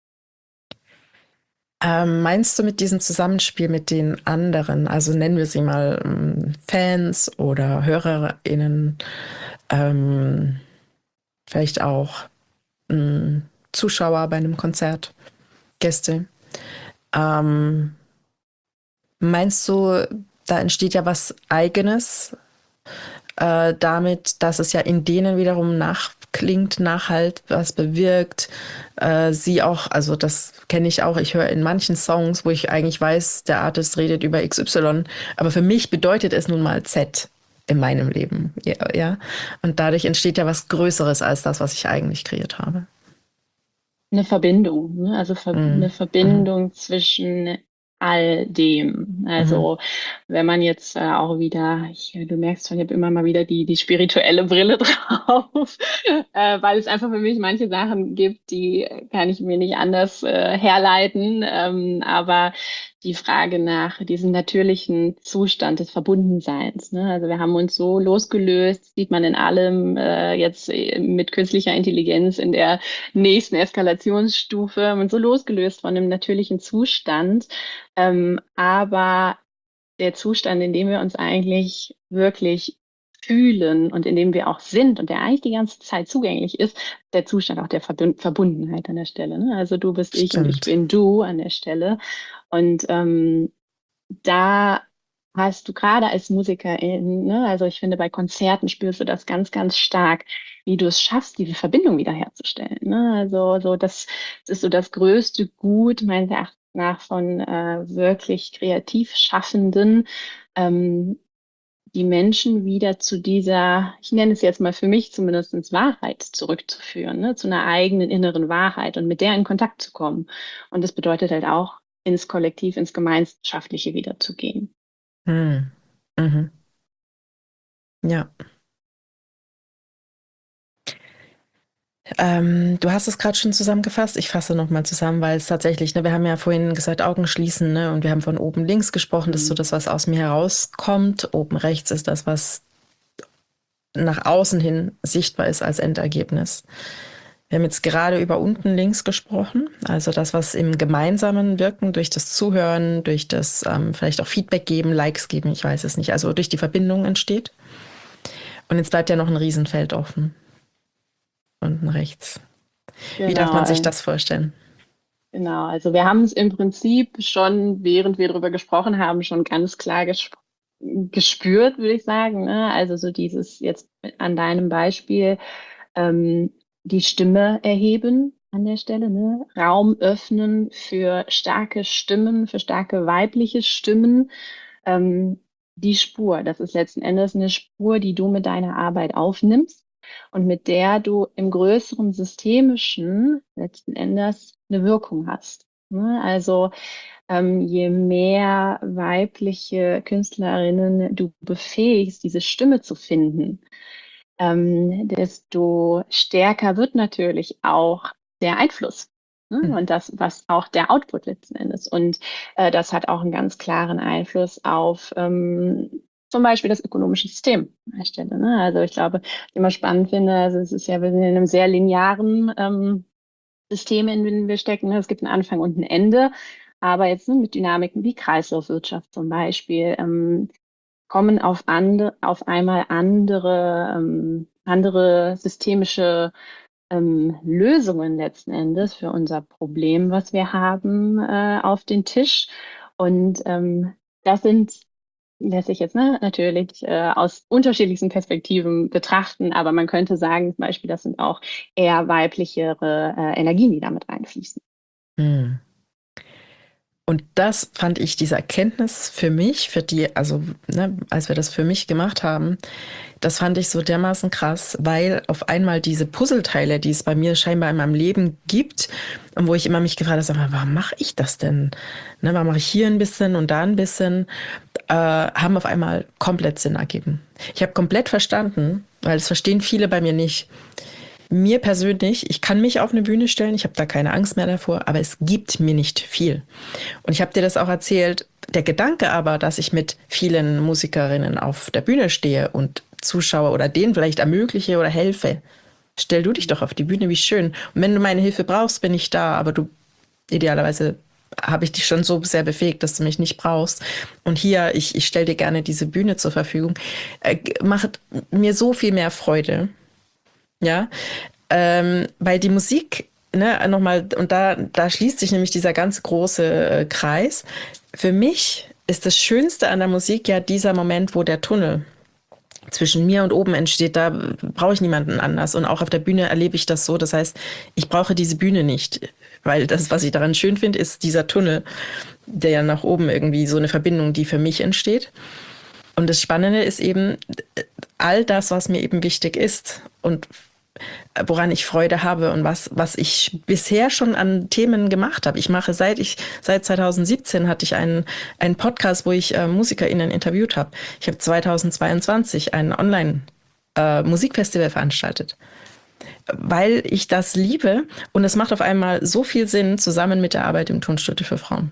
Speaker 2: Meinst du mit diesem Zusammenspiel mit den anderen, also nennen wir sie mal Fans oder HörerInnen, ähm, vielleicht auch Zuschauer bei einem Konzert, Gäste, ähm, meinst du, da entsteht ja was Eigenes damit, dass es ja in denen wiederum nachklingt, nachhalt, was bewirkt. Sie auch, also das kenne ich auch, ich höre in manchen Songs, wo ich eigentlich weiß, der Artist redet über XY, aber für mich bedeutet es nun mal Z in meinem Leben. Ja, ja. Und dadurch entsteht ja was Größeres als das, was ich eigentlich kreiert habe.
Speaker 1: Eine Verbindung, ne? Also eine
Speaker 2: Mhm. Mhm.
Speaker 1: Verbindung zwischen all dem.
Speaker 2: Mhm.
Speaker 1: Also wenn man jetzt auch wieder, du merkst schon, ich habe immer mal wieder die spirituelle Brille drauf, weil es einfach für mich manche Sachen gibt, die kann ich mir nicht anders herleiten. Aber die Frage nach diesem natürlichen Zustand des Verbundenseins, ne? Also wir haben uns so losgelöst, sieht man in allem jetzt mit künstlicher Intelligenz in der nächsten Eskalationsstufe und so losgelöst von dem natürlichen Zustand. Aber der Zustand, in dem wir uns eigentlich wirklich fühlen und in dem wir auch sind und der eigentlich die ganze Zeit zugänglich ist, der Zustand auch der Verbundenheit an der Stelle. Ne? Also du bist ich und ich
Speaker 2: Stimmt.
Speaker 1: bin du an der Stelle. Und da hast du gerade als Musikerin, ne, also ich finde, bei Konzerten spürst du das ganz, ganz stark, wie du es schaffst, diese Verbindung wiederherzustellen. Ne? Also das ist so das größte Gut meines Erachtens nach von wirklich kreativ Schaffenden, ähm, die Menschen wieder zu dieser, ich nenne es jetzt mal für mich zumindest Wahrheit zurückzuführen, ne? Zu einer eigenen inneren Wahrheit und mit der in Kontakt zu kommen. Und das bedeutet halt auch, ins Kollektiv, ins Gemeinschaftliche wiederzugehen.
Speaker 2: Mhm. Mhm. Ja. Du hast es gerade schon zusammengefasst. Ich fasse nochmal zusammen, weil es tatsächlich, ne, wir haben ja vorhin gesagt, Augen schließen, ne, und wir haben von oben links gesprochen. Das ist so
Speaker 1: Mhm.
Speaker 2: das, was aus mir herauskommt. Oben rechts ist das, was nach außen hin sichtbar ist als Endergebnis. Wir haben jetzt gerade über unten links gesprochen, also das, was im gemeinsamen Wirken durch das Zuhören, durch das vielleicht auch Feedback geben, Likes geben, ich weiß es nicht, also durch die Verbindung entsteht. Und jetzt bleibt ja noch ein Riesenfeld offen, unten rechts. Wie darf man sich
Speaker 1: Genau,
Speaker 2: das vorstellen?
Speaker 1: genau. Also wir haben es im Prinzip schon, während wir darüber gesprochen haben, schon ganz klar gesprochen. gespürt, würde ich sagen. Ne? Also so dieses jetzt an deinem Beispiel, ähm, die Stimme erheben an der Stelle, ne? Raum öffnen für starke Stimmen, für starke weibliche Stimmen. Ähm, Die Spur, das ist letzten Endes eine Spur, die du mit deiner Arbeit aufnimmst und mit der du im größeren Systemischen letzten Endes eine Wirkung hast. Ne? Also je mehr weibliche Künstlerinnen du befähigst, diese Stimme zu finden, desto stärker wird natürlich auch der Einfluss. Ne?
Speaker 2: Hm.
Speaker 1: Und das, was auch der Output letzten Endes. Und das hat auch einen ganz klaren Einfluss auf zum Beispiel das ökonomische System an der Stelle. Ne? Also ich glaube, was ich immer spannend finde, also es ist ja, wir sind in einem sehr linearen System, in dem wir stecken. Ne? Es gibt einen Anfang und ein Ende. Aber jetzt ne, mit Dynamiken wie Kreislaufwirtschaft zum Beispiel, kommen auf einmal andere systemische Lösungen letzten Endes für unser Problem, was wir haben, auf den Tisch. Und das sind, lässt sich jetzt ne, natürlich aus unterschiedlichsten Perspektiven betrachten, aber man könnte sagen, zum Beispiel, das sind auch eher weiblichere Energien, die damit reinfließen.
Speaker 2: Hm. Und das fand ich, diese Erkenntnis für mich, für die, also ne, als wir das für mich gemacht haben, das fand ich so dermaßen krass, weil auf einmal diese Puzzleteile, die es bei mir scheinbar in meinem Leben gibt, und wo ich immer mich gefragt habe, sag mal, warum mache ich das denn? Ne, warum mache ich hier ein bisschen und da ein bisschen, haben auf einmal komplett Sinn ergeben. Ich habe komplett verstanden, weil das verstehen viele bei mir nicht. Mir persönlich, ich kann mich auf eine Bühne stellen, ich habe da keine Angst mehr davor, aber es gibt mir nicht viel. Und ich habe dir das auch erzählt, der Gedanke aber, dass ich mit vielen Musikerinnen auf der Bühne stehe und zuschaue oder denen vielleicht ermögliche oder helfe. Stell du dich doch auf die Bühne, wie schön. Und wenn du meine Hilfe brauchst, bin ich da, aber du idealerweise habe ich dich schon so sehr befähigt, dass du mich nicht brauchst. Und hier, ich stelle dir gerne diese Bühne zur Verfügung. Macht mir so viel mehr Freude. Ja, weil die Musik, ne, nochmal, und da schließt sich nämlich dieser ganz große Kreis. Für mich ist das Schönste an der Musik ja dieser Moment, wo der Tunnel zwischen mir und oben entsteht. Da brauche ich niemanden anders. Und auch auf der Bühne erlebe ich das so. Das heißt, ich brauche diese Bühne nicht. Weil das, was ich daran schön finde, ist dieser Tunnel, der ja nach oben irgendwie so eine Verbindung, die für mich entsteht. Und das Spannende ist eben all das, was mir eben wichtig ist und woran ich Freude habe und was ich bisher schon an Themen gemacht habe. Ich mache seit 2017 hatte ich einen Podcast, wo ich MusikerInnen interviewt habe. Ich habe 2022 ein Online-Musikfestival veranstaltet, weil ich das liebe und es macht auf einmal so viel Sinn zusammen mit der Arbeit im Tonstudio für Frauen.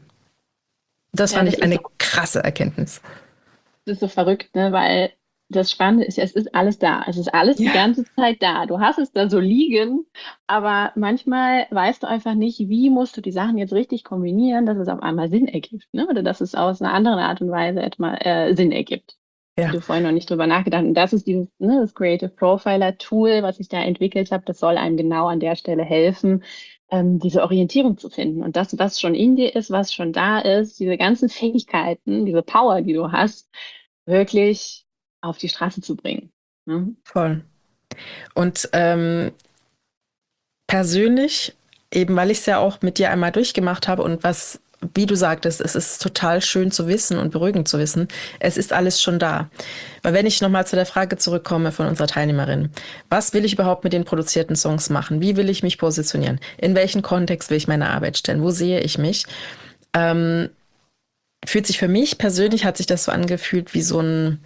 Speaker 2: Das
Speaker 1: Ja,
Speaker 2: fand ich eine krasse Erkenntnis.
Speaker 1: das ist so verrückt, ne? Weil das Spannende ist ja, es ist alles da. Es ist alles die
Speaker 2: Ja,
Speaker 1: ganze Zeit da. Du hast es da so liegen, aber manchmal weißt du einfach nicht, wie musst du die Sachen jetzt richtig kombinieren, dass es auf einmal Sinn ergibt, ne? Oder dass es aus einer anderen Art und Weise etwa, Sinn ergibt. Wie
Speaker 2: ja,
Speaker 1: du vorhin noch nicht drüber nachgedacht hast. Und das ist dieses, ne, das Creative Profiler Tool, was ich da entwickelt habe. Das soll einem genau an der Stelle helfen, diese Orientierung zu finden. Und das, was schon in dir ist, was schon da ist, diese ganzen Fähigkeiten, diese Power, die du hast, wirklich auf die Straße zu bringen. Ne?
Speaker 2: voll. Und persönlich, eben weil ich es ja auch mit dir einmal durchgemacht habe und was, wie du sagtest, es ist total schön zu wissen und beruhigend zu wissen, es ist alles schon da. Weil wenn ich nochmal zu der Frage zurückkomme von unserer Teilnehmerin, was will ich überhaupt mit den produzierten Songs machen? Wie will ich mich positionieren? In welchen Kontext will ich meine Arbeit stellen? Wo sehe ich mich? Ähm, Fühlt sich für mich persönlich, hat sich das so angefühlt wie so ein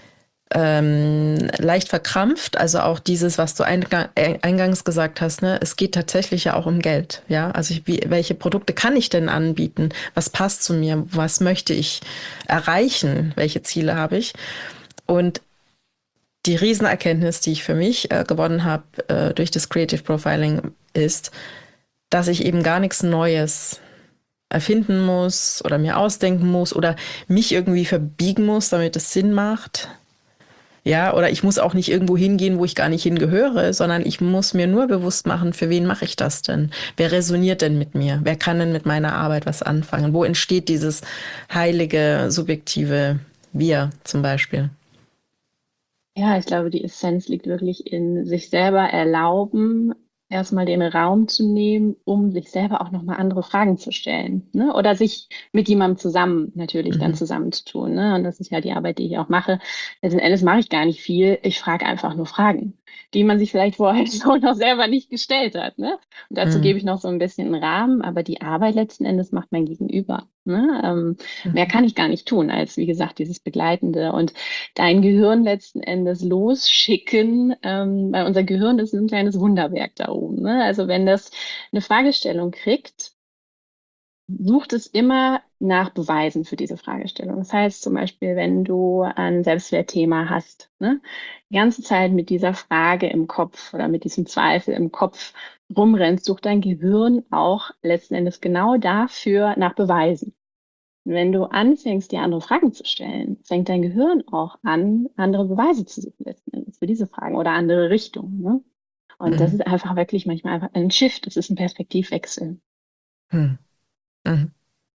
Speaker 2: leicht verkrampft. Also auch dieses, was du eingangs gesagt hast, ne? Es geht tatsächlich ja auch um Geld. Ja, also welche Produkte kann ich denn anbieten? Was passt zu mir? Was möchte ich erreichen? Welche Ziele habe ich? Und die Riesenerkenntnis, die ich für mich gewonnen habe durch das Creative Profiling, ist, dass ich eben gar nichts Neues erfinden muss oder mir ausdenken muss oder mich irgendwie verbiegen muss, damit es Sinn macht. Ja, oder ich muss auch nicht irgendwo hingehen, wo ich gar nicht hingehöre, sondern ich muss mir nur bewusst machen, für wen mache ich das denn? Wer resoniert denn mit mir? Wer kann denn mit meiner Arbeit was anfangen? Wo entsteht dieses heilige, subjektive Wir zum Beispiel.
Speaker 1: Ja, ich glaube, die Essenz liegt wirklich in sich selber erlauben, erstmal den Raum zu nehmen, um sich selber auch nochmal andere Fragen zu stellen, ne? Oder sich mit jemandem zusammen natürlich dann
Speaker 2: Mhm.
Speaker 1: zusammenzutun, ne? Und das ist ja die Arbeit, die ich auch mache. Letzten Endes mache ich gar nicht viel. Ich frage einfach nur Fragen, die man sich vielleicht vorher so noch selber nicht gestellt hat, ne? Und dazu
Speaker 2: Mhm.
Speaker 1: gebe ich noch so ein bisschen einen Rahmen, aber die Arbeit letzten Endes macht mein Gegenüber, ne? Mehr
Speaker 2: Mhm.
Speaker 1: kann ich gar nicht tun, als wie gesagt, dieses Begleitende und dein Gehirn letzten Endes losschicken, weil unser Gehirn ist ein kleines Wunderwerk da oben. Ne? Also wenn das eine Fragestellung kriegt, sucht es immer nach Beweisen für diese Fragestellung. Das heißt zum Beispiel, wenn du ein Selbstwertthema hast, ne, die ganze Zeit mit dieser Frage im Kopf oder mit diesem Zweifel im Kopf rumrennst, sucht dein Gehirn auch letzten Endes genau dafür nach Beweisen. Und wenn du anfängst, dir andere Fragen zu stellen, fängt dein Gehirn auch an, andere Beweise zu suchen letzten Endes für diese Fragen oder andere Richtungen. Ne? Und das
Speaker 2: Mhm.
Speaker 1: ist einfach wirklich manchmal einfach ein Shift, das ist ein Perspektivwechsel.
Speaker 2: Mhm. Mhm.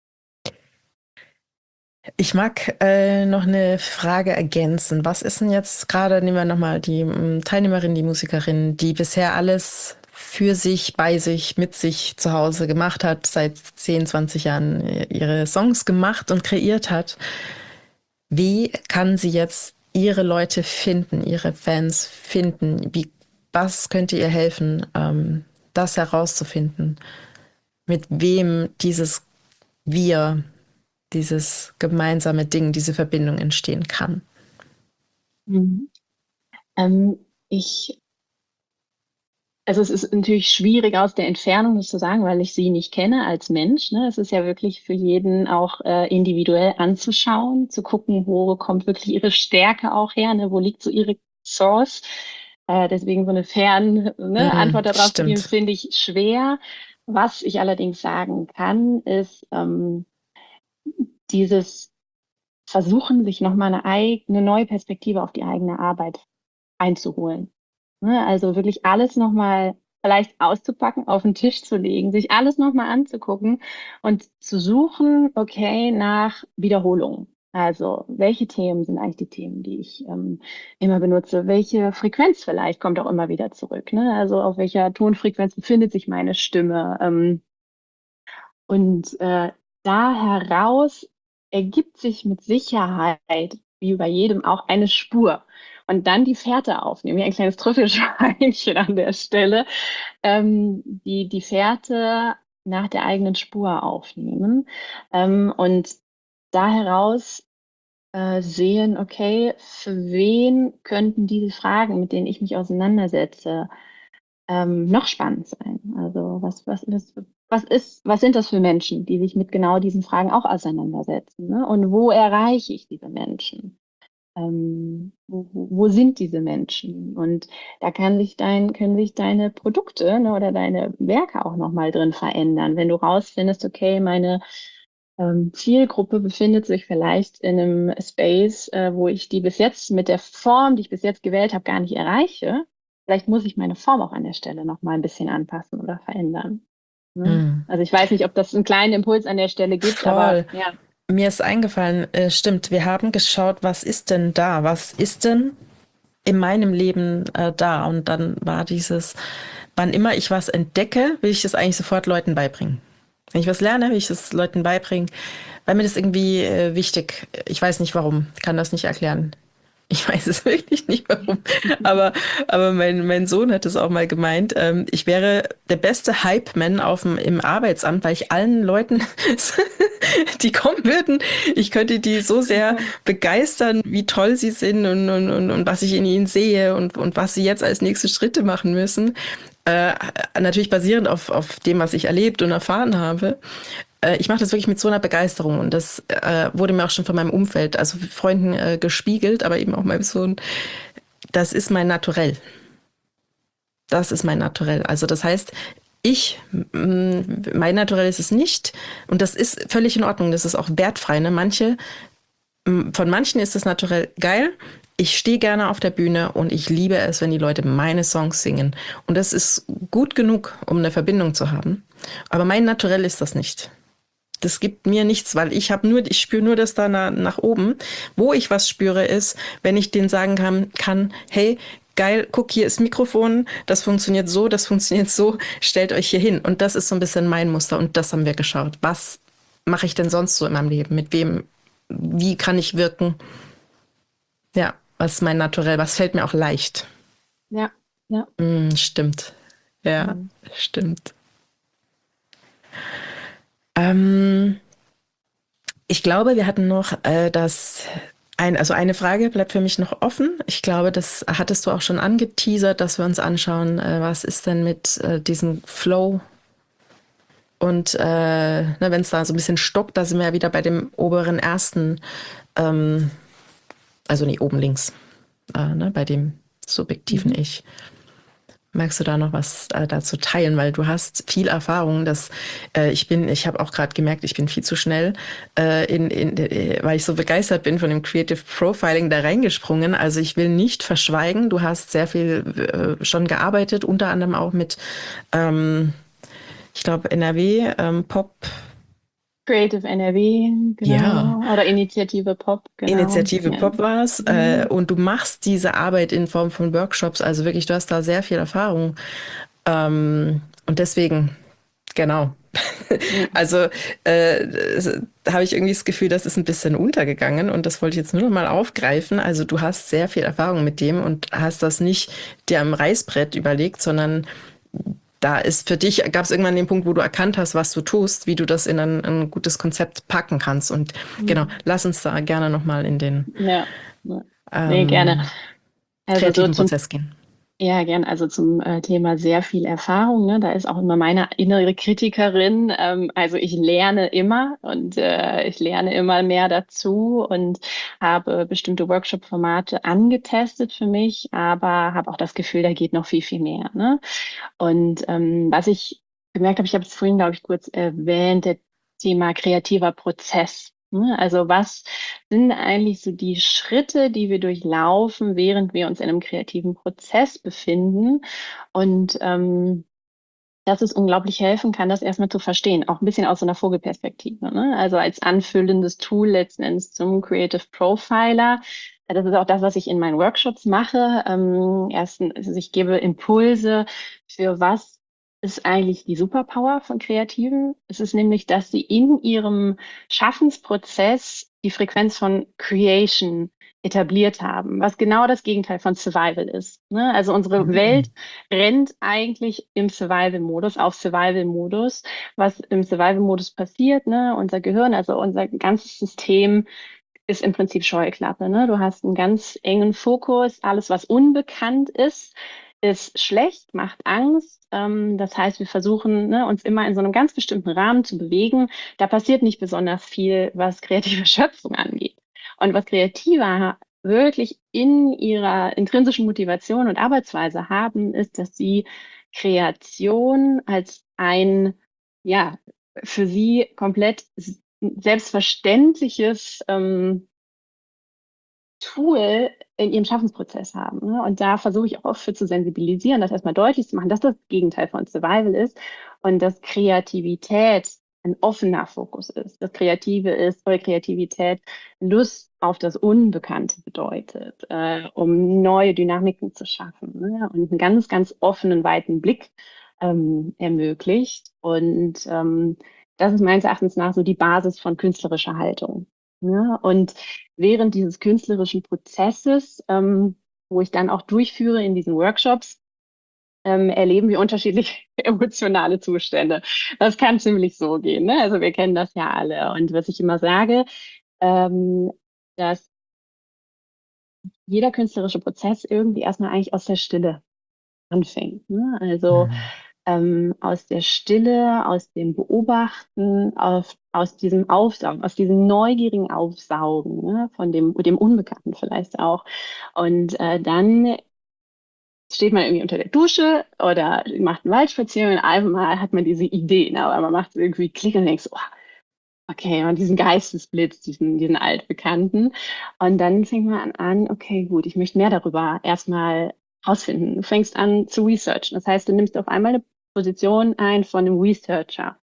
Speaker 2: Ich mag noch eine Frage ergänzen. Was ist denn jetzt gerade, nehmen wir nochmal die Teilnehmerin, die Musikerin, die bisher alles für sich, bei sich, mit sich zu Hause gemacht hat, seit 10, 20 Jahren ihre Songs gemacht und kreiert hat. Wie kann sie jetzt ihre Leute finden, ihre Fans finden? Was könnte ihr helfen, das herauszufinden? Mit wem dieses Wir, dieses gemeinsame Ding, diese Verbindung entstehen kann?
Speaker 1: Mhm. Ich, also es ist natürlich schwierig aus der Entfernung das zu sagen, weil ich sie nicht kenne als Mensch. Ne? Es ist ja wirklich für jeden auch individuell anzuschauen, zu gucken, wo kommt wirklich ihre Stärke auch her, ne? Wo liegt so ihre Source. Deswegen so eine ne,
Speaker 2: Mm,
Speaker 1: Antwort darauf zu geben,
Speaker 2: stimmt.
Speaker 1: finde ich schwer. Was ich allerdings sagen kann, ist dieses Versuchen, sich nochmal eine neue Perspektive auf die eigene Arbeit einzuholen. Ne? Also wirklich alles nochmal vielleicht auszupacken, auf den Tisch zu legen, sich alles nochmal anzugucken und zu suchen, okay, nach Wiederholungen. Also, welche Themen sind eigentlich die Themen, die ich immer benutze? Welche Frequenz vielleicht kommt auch immer wieder zurück? Ne? Also, auf welcher Tonfrequenz befindet sich meine Stimme? Und da heraus ergibt sich mit Sicherheit, wie bei jedem, auch eine Spur. Und dann die Fährte aufnehmen, wie ein kleines Trüffelschweinchen an der Stelle, die Fährte nach der eigenen Spur aufnehmen und da heraus sehen, okay, für wen könnten diese Fragen, mit denen ich mich auseinandersetze, noch spannend sein. Also was sind das für Menschen, die sich mit genau diesen Fragen auch auseinandersetzen? Ne? Und wo erreiche ich diese Menschen? Wo sind diese Menschen? Und da können sich deine Produkte, ne, oder deine Werke auch nochmal drin verändern. Wenn du rausfindest, okay, meine Zielgruppe befindet sich vielleicht in einem Space, wo ich die bis jetzt mit der Form, die ich bis jetzt gewählt habe, gar nicht erreiche. Vielleicht muss ich meine Form auch an der Stelle noch mal ein bisschen anpassen oder verändern. Ne?
Speaker 2: Mm.
Speaker 1: Also ich weiß nicht, ob das einen kleinen Impuls an der Stelle gibt, aber
Speaker 2: Voll.
Speaker 1: ja.
Speaker 2: Mir ist eingefallen, stimmt, wir haben geschaut, was ist denn da? Was ist denn in meinem Leben da? Und dann war dieses, wann immer ich was entdecke, will ich das eigentlich sofort Leuten beibringen. Wenn ich was lerne, will ich das Leuten beibringen, weil mir das irgendwie wichtig, ich weiß nicht warum, kann das nicht erklären. Ich weiß es wirklich nicht warum. Aber, aber mein Sohn hat es auch mal gemeint. Ich wäre der beste Hype-Man im Arbeitsamt, weil ich allen Leuten, die kommen würden, ich könnte die so sehr begeistern, wie toll sie sind und was ich in ihnen sehe und was sie jetzt als nächste Schritte machen müssen. Äh, Natürlich basierend auf dem, was ich erlebt und erfahren habe. Ich mache das wirklich mit so einer Begeisterung und das wurde mir auch schon von meinem Umfeld, also Freunden gespiegelt, aber eben auch meinem Sohn. Das ist mein Naturell. Das ist mein Naturell. Also das heißt, mein Naturell ist es nicht und das ist völlig in Ordnung. Das ist auch wertfrei. Ne? Von manchen ist das Naturell geil. Ich stehe gerne auf der Bühne und ich liebe es, wenn die Leute meine Songs singen. Und das ist gut genug, um eine Verbindung zu haben. Aber mein Naturell ist das nicht. Das gibt mir nichts, weil ich spüre nur das da nach oben. Wo ich was spüre, ist, wenn ich denen sagen kann, hey, geil, guck, hier ist Mikrofon, das funktioniert so, stellt euch hier hin. Und das ist so ein bisschen mein Muster und das haben wir geschaut. Was mache ich denn sonst so in meinem Leben? Mit wem, wie kann ich wirken? Ja, was ist mein Naturell? Was fällt mir auch leicht?
Speaker 1: Ja, ja.
Speaker 2: Stimmt. Ja,
Speaker 1: Mhm.
Speaker 2: stimmt. Ähm, Ich glaube, wir hatten noch also eine Frage bleibt für mich noch offen. Ich glaube, das hattest du auch schon angeteasert, dass wir uns anschauen, was ist denn mit diesem Flow und wenn es da so ein bisschen stockt, da sind wir ja wieder bei dem oberen ersten, ähm, also nee, oben links, bei dem subjektiven
Speaker 1: Mhm.
Speaker 2: Ich. Magst du da noch was dazu teilen? Weil du hast viel Erfahrung, ich habe auch gerade gemerkt, ich bin viel zu schnell, weil ich so begeistert bin von dem Creative Profiling da reingesprungen. Also ich will nicht verschweigen, du hast sehr viel schon gearbeitet, unter anderem auch mit, ähm, ich glaube, NRW, Pop,
Speaker 1: Creative NRW,
Speaker 2: ja,
Speaker 1: genau. Oder Initiative Pop, genau.
Speaker 2: Initiative
Speaker 1: Ja.
Speaker 2: Pop war es.
Speaker 1: Mhm.
Speaker 2: Und du machst diese Arbeit in Form von Workshops, also wirklich, du hast da sehr viel Erfahrung. Und deswegen, genau.
Speaker 1: Mhm.
Speaker 2: Also da habe ich irgendwie das Gefühl, das ist ein bisschen untergegangen und das wollte ich jetzt nur noch mal aufgreifen. Also du hast sehr viel Erfahrung mit dem und hast das nicht dir am Reißbrett überlegt, sondern da ist für dich, gab es irgendwann den Punkt, wo du erkannt hast, was du tust, wie du das in ein gutes Konzept packen kannst. Und genau,
Speaker 1: Mhm.
Speaker 2: lass uns da gerne noch mal in den
Speaker 1: Ja. Ja. Nee, gerne.
Speaker 2: ähm,
Speaker 1: Also so
Speaker 2: kreativen
Speaker 1: zum
Speaker 2: Prozess gehen.
Speaker 1: Ja, gern. Also zum Thema sehr viel Erfahrung. Ne? Da ist auch immer meine innere Kritikerin. Also ich lerne immer und ich lerne immer mehr dazu und habe bestimmte Workshop-Formate angetestet für mich, aber habe auch das Gefühl, da geht noch viel, viel mehr. Ne? Und was ich gemerkt habe, ich habe es vorhin, glaube ich, kurz erwähnt, der Thema kreativer Prozess. Ne? Also was sind eigentlich so die Schritte, die wir durchlaufen, während wir uns in einem kreativen Prozess befinden? Und dass es unglaublich helfen kann, das erstmal zu verstehen, auch ein bisschen aus so einer Vogelperspektive. Ne? Also als anfüllendes Tool letzten Endes zum Creative Profiler. Das ist auch das, was ich in meinen Workshops mache. Erstens, also ich gebe Impulse für was ist eigentlich die Superpower von Kreativen. Es ist nämlich, dass sie in ihrem Schaffensprozess die Frequenz von Creation etabliert haben, was genau das Gegenteil von Survival ist. Ne? Also unsere Welt
Speaker 2: Mhm.
Speaker 1: rennt eigentlich im Survival-Modus, auf Survival-Modus. Was im Survival-Modus passiert, ne? Unser Gehirn, also unser ganzes System ist im Prinzip Scheuklappe. Ne? Du hast einen ganz engen Fokus. Alles, was unbekannt ist schlecht, macht Angst. Das heißt, wir versuchen, ne, uns immer in so einem ganz bestimmten Rahmen zu bewegen. Da passiert nicht besonders viel, was kreative Schöpfung angeht. Und was Kreativer wirklich in ihrer intrinsischen Motivation und Arbeitsweise haben, ist, dass sie Kreation als ein, ja, für sie komplett selbstverständliches Tool in ihrem Schaffensprozess haben. Ne? Und da versuche ich auch oft für zu sensibilisieren, das erstmal deutlich zu machen, dass das Gegenteil von Survival ist und dass Kreativität ein offener Fokus ist. Das Kreative ist, oder Kreativität Lust auf das Unbekannte bedeutet, um neue Dynamiken zu schaffen, ne? Und einen ganz, ganz offenen, weiten Blick ermöglicht. Und das ist meines Erachtens nach so die Basis von künstlerischer Haltung. Ne? Und während dieses künstlerischen Prozesses, wo ich dann auch durchführe in diesen Workshops, erleben wir unterschiedliche emotionale Zustände. Das kann ziemlich so gehen, ne? Also wir kennen das ja alle. Und was ich immer sage, ähm, dass jeder künstlerische Prozess irgendwie erstmal eigentlich aus der Stille anfängt. Ne? Also
Speaker 2: Mhm.
Speaker 1: aus der Stille, aus dem Beobachten, aus diesem Aufsaugen, aus diesem neugierigen Aufsaugen, ne? Von dem Unbekannten vielleicht auch. Und dann steht man irgendwie unter der Dusche oder macht einen Waldspaziergang und einmal hat man diese Idee, ne? Aber man macht so irgendwie Klick und denkt so, oh, okay, und diesen Geistesblitz, diesen altbekannten. Und dann fängt man an, okay, gut, ich möchte mehr darüber erstmal rausfinden. Du fängst an zu researchen. Das heißt, du nimmst auf einmal eine Position ein von einem Researcher.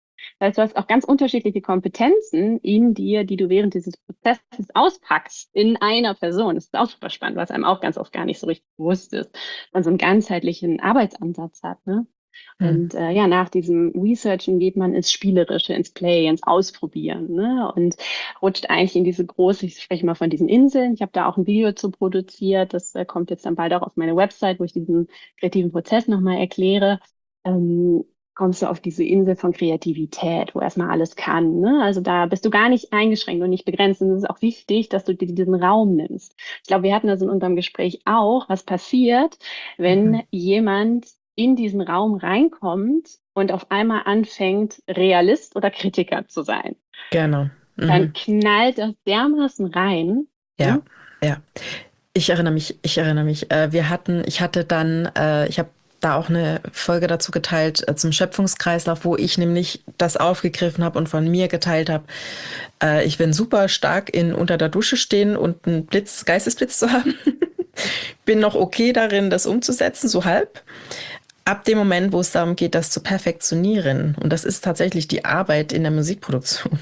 Speaker 1: Das heißt, du hast auch ganz unterschiedliche Kompetenzen in dir, die du während dieses Prozesses auspackst in einer Person. Das ist auch super spannend, was einem auch ganz oft gar nicht so richtig bewusst ist, dass man so einen ganzheitlichen Arbeitsansatz hat, ne?
Speaker 2: Hm.
Speaker 1: Und ja, nach diesem Researchen geht man ins Spielerische, ins Play, ins Ausprobieren, ne? Und rutscht eigentlich in diese große, ich spreche mal von diesen Inseln. Ich habe da auch ein Video zu produziert. Das kommt jetzt dann bald auch auf meine Website, wo ich diesen kreativen Prozess nochmal erkläre. Ähm, Kommst du auf diese Insel von Kreativität, wo erstmal alles kann, ne? Also da bist du gar nicht eingeschränkt und nicht begrenzt. Und es ist auch wichtig, dass du dir diesen Raum nimmst. Ich glaube, wir hatten das in unserem Gespräch auch, was passiert,
Speaker 2: Mhm.
Speaker 1: wenn jemand in diesen Raum reinkommt und auf einmal anfängt, Realist oder Kritiker zu sein.
Speaker 2: Genau.
Speaker 1: Dann
Speaker 2: Mhm.
Speaker 1: knallt das dermaßen rein.
Speaker 2: Ja,
Speaker 1: Ne?
Speaker 2: ja. Ich erinnere mich. Ich habe da auch eine Folge dazu geteilt zum Schöpfungskreislauf, wo ich nämlich das aufgegriffen habe und von mir geteilt habe. Ich bin super stark in unter der Dusche stehen und einen Geistesblitz zu haben. Bin noch okay darin, das umzusetzen, so halb. Ab dem Moment, wo es darum geht, das zu perfektionieren, und das ist tatsächlich die Arbeit in der Musikproduktion,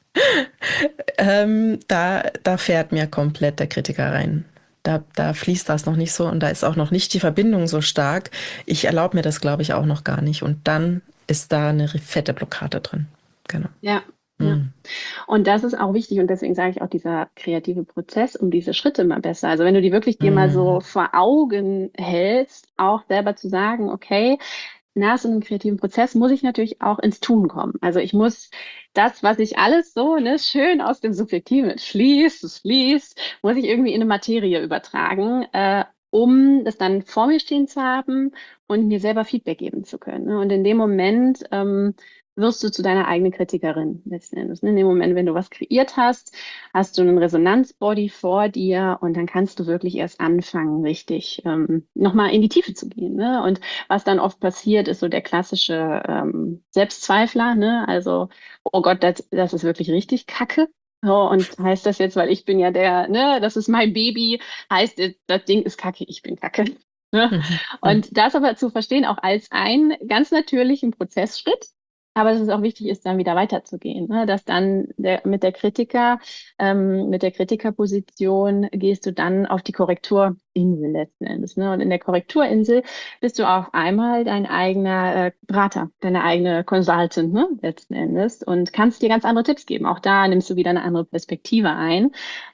Speaker 2: da fährt mir komplett der Kritiker rein. Da fließt das noch nicht so und da ist auch noch nicht die Verbindung so stark. Ich erlaube mir das, glaube ich, auch noch gar nicht. Und dann ist da eine fette Blockade drin. Genau.
Speaker 1: Ja, ja.
Speaker 2: Mm.
Speaker 1: Und das ist auch wichtig und deswegen sage ich auch dieser kreative Prozess um diese Schritte mal besser. Also wenn du die wirklich dir mal so
Speaker 2: Mm.
Speaker 1: vor Augen hältst, auch selber zu sagen, okay, nach so einem kreativen Prozess muss ich natürlich auch ins Tun kommen. Also ich muss das, was ich alles so ne, schön aus dem Subjektiven, es fließt, muss ich irgendwie in eine Materie übertragen, um das dann vor mir stehen zu haben und mir selber Feedback geben zu können. Ne? Und in dem Moment wirst du zu deiner eigenen Kritikerin letzten Endes. Ne? In dem Moment, wenn du was kreiert hast, hast du einen Resonanzbody vor dir und dann kannst du wirklich erst anfangen, richtig nochmal in die Tiefe zu gehen. Ne? Und was dann oft passiert, ist so der klassische Selbstzweifler, ne? Also, oh Gott, das ist wirklich richtig Kacke. So, und heißt das jetzt, weil ich bin ja der, ne, das ist mein Baby, heißt, das Ding ist Kacke, ich bin Kacke. Ne?
Speaker 2: Mhm. Mhm.
Speaker 1: Und das aber zu verstehen, auch als einen ganz natürlichen Prozessschritt, aber dass es auch wichtig ist, dann wieder weiterzugehen, ne? Dass dann mit der Kritikerposition gehst du dann auf die Korrekturinsel letzten Endes, ne? Und in der Korrekturinsel bist du auf einmal dein eigener Berater, deine eigene Consultant, ne? Letzten Endes und kannst dir ganz andere Tipps geben. Auch da nimmst du wieder eine andere Perspektive ein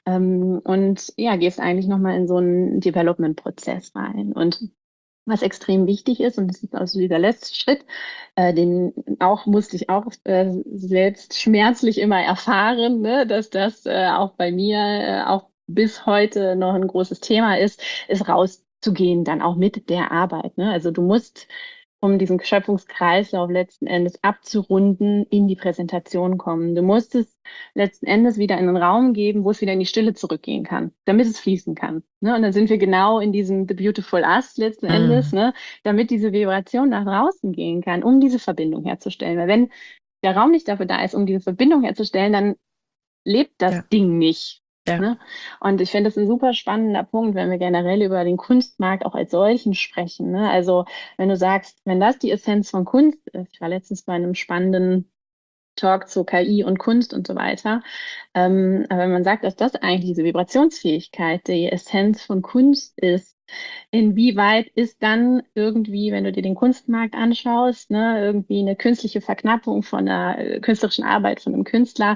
Speaker 1: und ja, gehst eigentlich nochmal in so einen Development-Prozess rein. Und was extrem wichtig ist, und das ist also dieser letzte Schritt, den auch musste ich auch selbst schmerzlich immer erfahren, ne, dass das auch bei mir auch bis heute noch ein großes Thema ist rauszugehen, dann auch mit der Arbeit. Ne? Also du musst, um diesen Schöpfungskreislauf letzten Endes abzurunden, in die Präsentation kommen. Du musst es letzten Endes wieder in einen Raum geben, wo es wieder in die Stille zurückgehen kann, damit es fließen kann. Ne? Und dann sind wir genau in diesem The Beautiful Us letzten Endes,
Speaker 2: Mm.
Speaker 1: ne? Damit diese Vibration nach draußen gehen kann, um diese Verbindung herzustellen. Weil wenn der Raum nicht dafür da ist, um diese Verbindung herzustellen, dann lebt das
Speaker 2: Ja,
Speaker 1: Ding nicht.
Speaker 2: ja.
Speaker 1: Ne? Und ich finde das ein super spannender Punkt, wenn wir generell über den Kunstmarkt auch als solchen sprechen. Ne? Also wenn du sagst, wenn das die Essenz von Kunst ist, ich war letztens bei einem spannenden Talk zu KI und Kunst und so weiter. Aber wenn man sagt, dass das eigentlich diese Vibrationsfähigkeit die Essenz von Kunst ist, inwieweit ist dann irgendwie, wenn du dir den Kunstmarkt anschaust, ne, irgendwie eine künstliche Verknappung von einer künstlerischen Arbeit von einem Künstler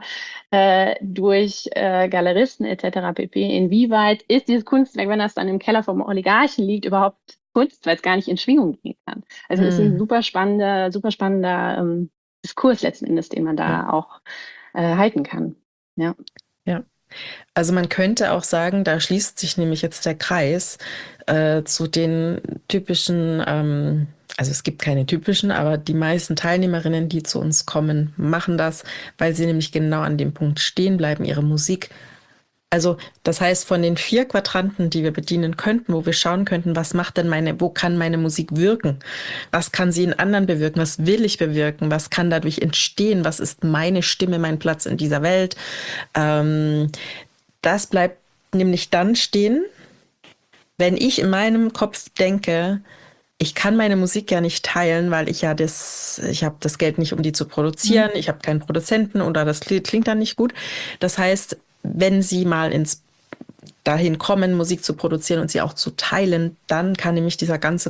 Speaker 1: durch Galeristen etc. pp. Inwieweit ist dieses Kunstwerk, wenn das dann im Keller vom Oligarchen liegt, überhaupt Kunst, weil es gar nicht in Schwingung gehen kann? Also ist ein
Speaker 2: Mm.
Speaker 1: super spannender Diskurs letzten Endes, den man
Speaker 2: Ja,
Speaker 1: da auch halten kann. Ja.
Speaker 2: ja. Also man könnte auch sagen, da schließt sich nämlich jetzt der Kreis zu den typischen, also es gibt keine typischen, aber die meisten Teilnehmerinnen, die zu uns kommen, machen das, weil sie nämlich genau an dem Punkt stehen bleiben, ihre Musik. Also das heißt, von den 4 Quadranten, die wir bedienen könnten, wo wir schauen könnten, was macht denn wo kann meine Musik wirken? Was kann sie in anderen bewirken? Was will ich bewirken? Was kann dadurch entstehen? Was ist meine Stimme, mein Platz in dieser Welt? Ähm, Das bleibt nämlich dann stehen, wenn ich in meinem Kopf denke, ich kann meine Musik ja nicht teilen, weil ich habe das Geld nicht, um die zu produzieren. Ich habe keinen Produzenten oder das klingt dann nicht gut. Das heißt, wenn Sie mal ins dahin kommen, Musik zu produzieren und sie auch zu teilen, dann kann nämlich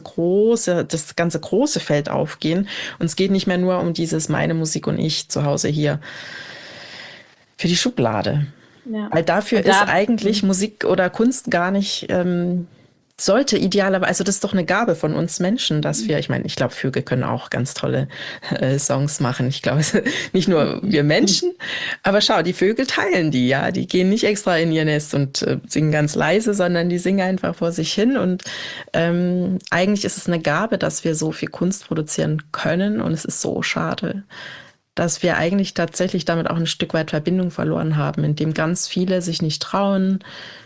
Speaker 2: das ganze große Feld aufgehen. Und es geht nicht mehr nur um dieses meine Musik und ich zu Hause hier für die Schublade.
Speaker 1: Ja.
Speaker 2: Weil dafür
Speaker 1: Und
Speaker 2: ist
Speaker 1: da,
Speaker 2: eigentlich Musik oder Kunst gar nicht, sollte idealerweise, also das ist doch eine Gabe von uns Menschen, dass wir, ich meine, ich glaube, Vögel können auch ganz tolle Songs machen. Ich glaube, nicht nur wir Menschen, aber schau, die Vögel teilen die, ja. Die gehen nicht extra in ihr Nest und singen ganz leise, sondern die singen einfach vor sich hin. Und eigentlich ist es eine Gabe, dass wir so viel Kunst produzieren können. Und es ist so schade, dass wir eigentlich tatsächlich damit auch ein Stück weit Verbindung verloren haben, indem ganz viele sich nicht trauen,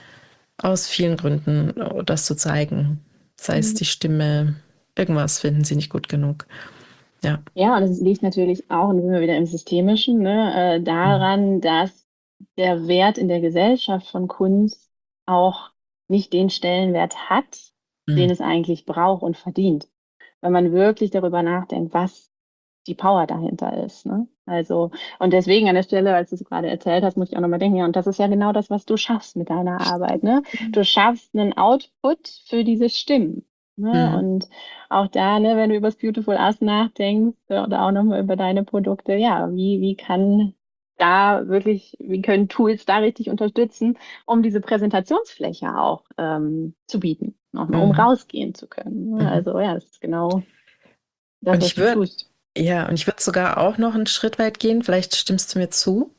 Speaker 2: aus vielen Gründen das zu zeigen. Sei es die Stimme, irgendwas finden sie nicht gut genug. Ja.
Speaker 1: ja, und es liegt natürlich auch, und da sind wir wieder im Systemischen, ne, daran, dass der Wert in der Gesellschaft von Kunst auch nicht den Stellenwert hat, den
Speaker 2: Mhm.
Speaker 1: es eigentlich braucht und verdient. Wenn man wirklich darüber nachdenkt, was die Power dahinter ist. Ne? Also, und deswegen an der Stelle, als du es gerade erzählt hast, muss ich auch nochmal denken, ja, und das ist ja genau das, was du schaffst mit deiner Arbeit. Ne? Du schaffst einen Output für diese Stimmen. Ne?
Speaker 2: Mhm.
Speaker 1: Und auch da, ne, wenn du über das Beautiful Us nachdenkst oder auch nochmal über deine Produkte, ja, wie kann da wirklich, wie können Tools da richtig unterstützen, um diese Präsentationsfläche auch zu bieten, nochmal, um
Speaker 2: Mhm.
Speaker 1: rausgehen zu können. Ne?
Speaker 2: Mhm.
Speaker 1: Also ja, das ist genau das,
Speaker 2: Und
Speaker 1: was
Speaker 2: ich
Speaker 1: du
Speaker 2: würde,
Speaker 1: tust.
Speaker 2: ja, und ich würde sogar auch noch einen Schritt weit gehen, vielleicht stimmst du mir zu.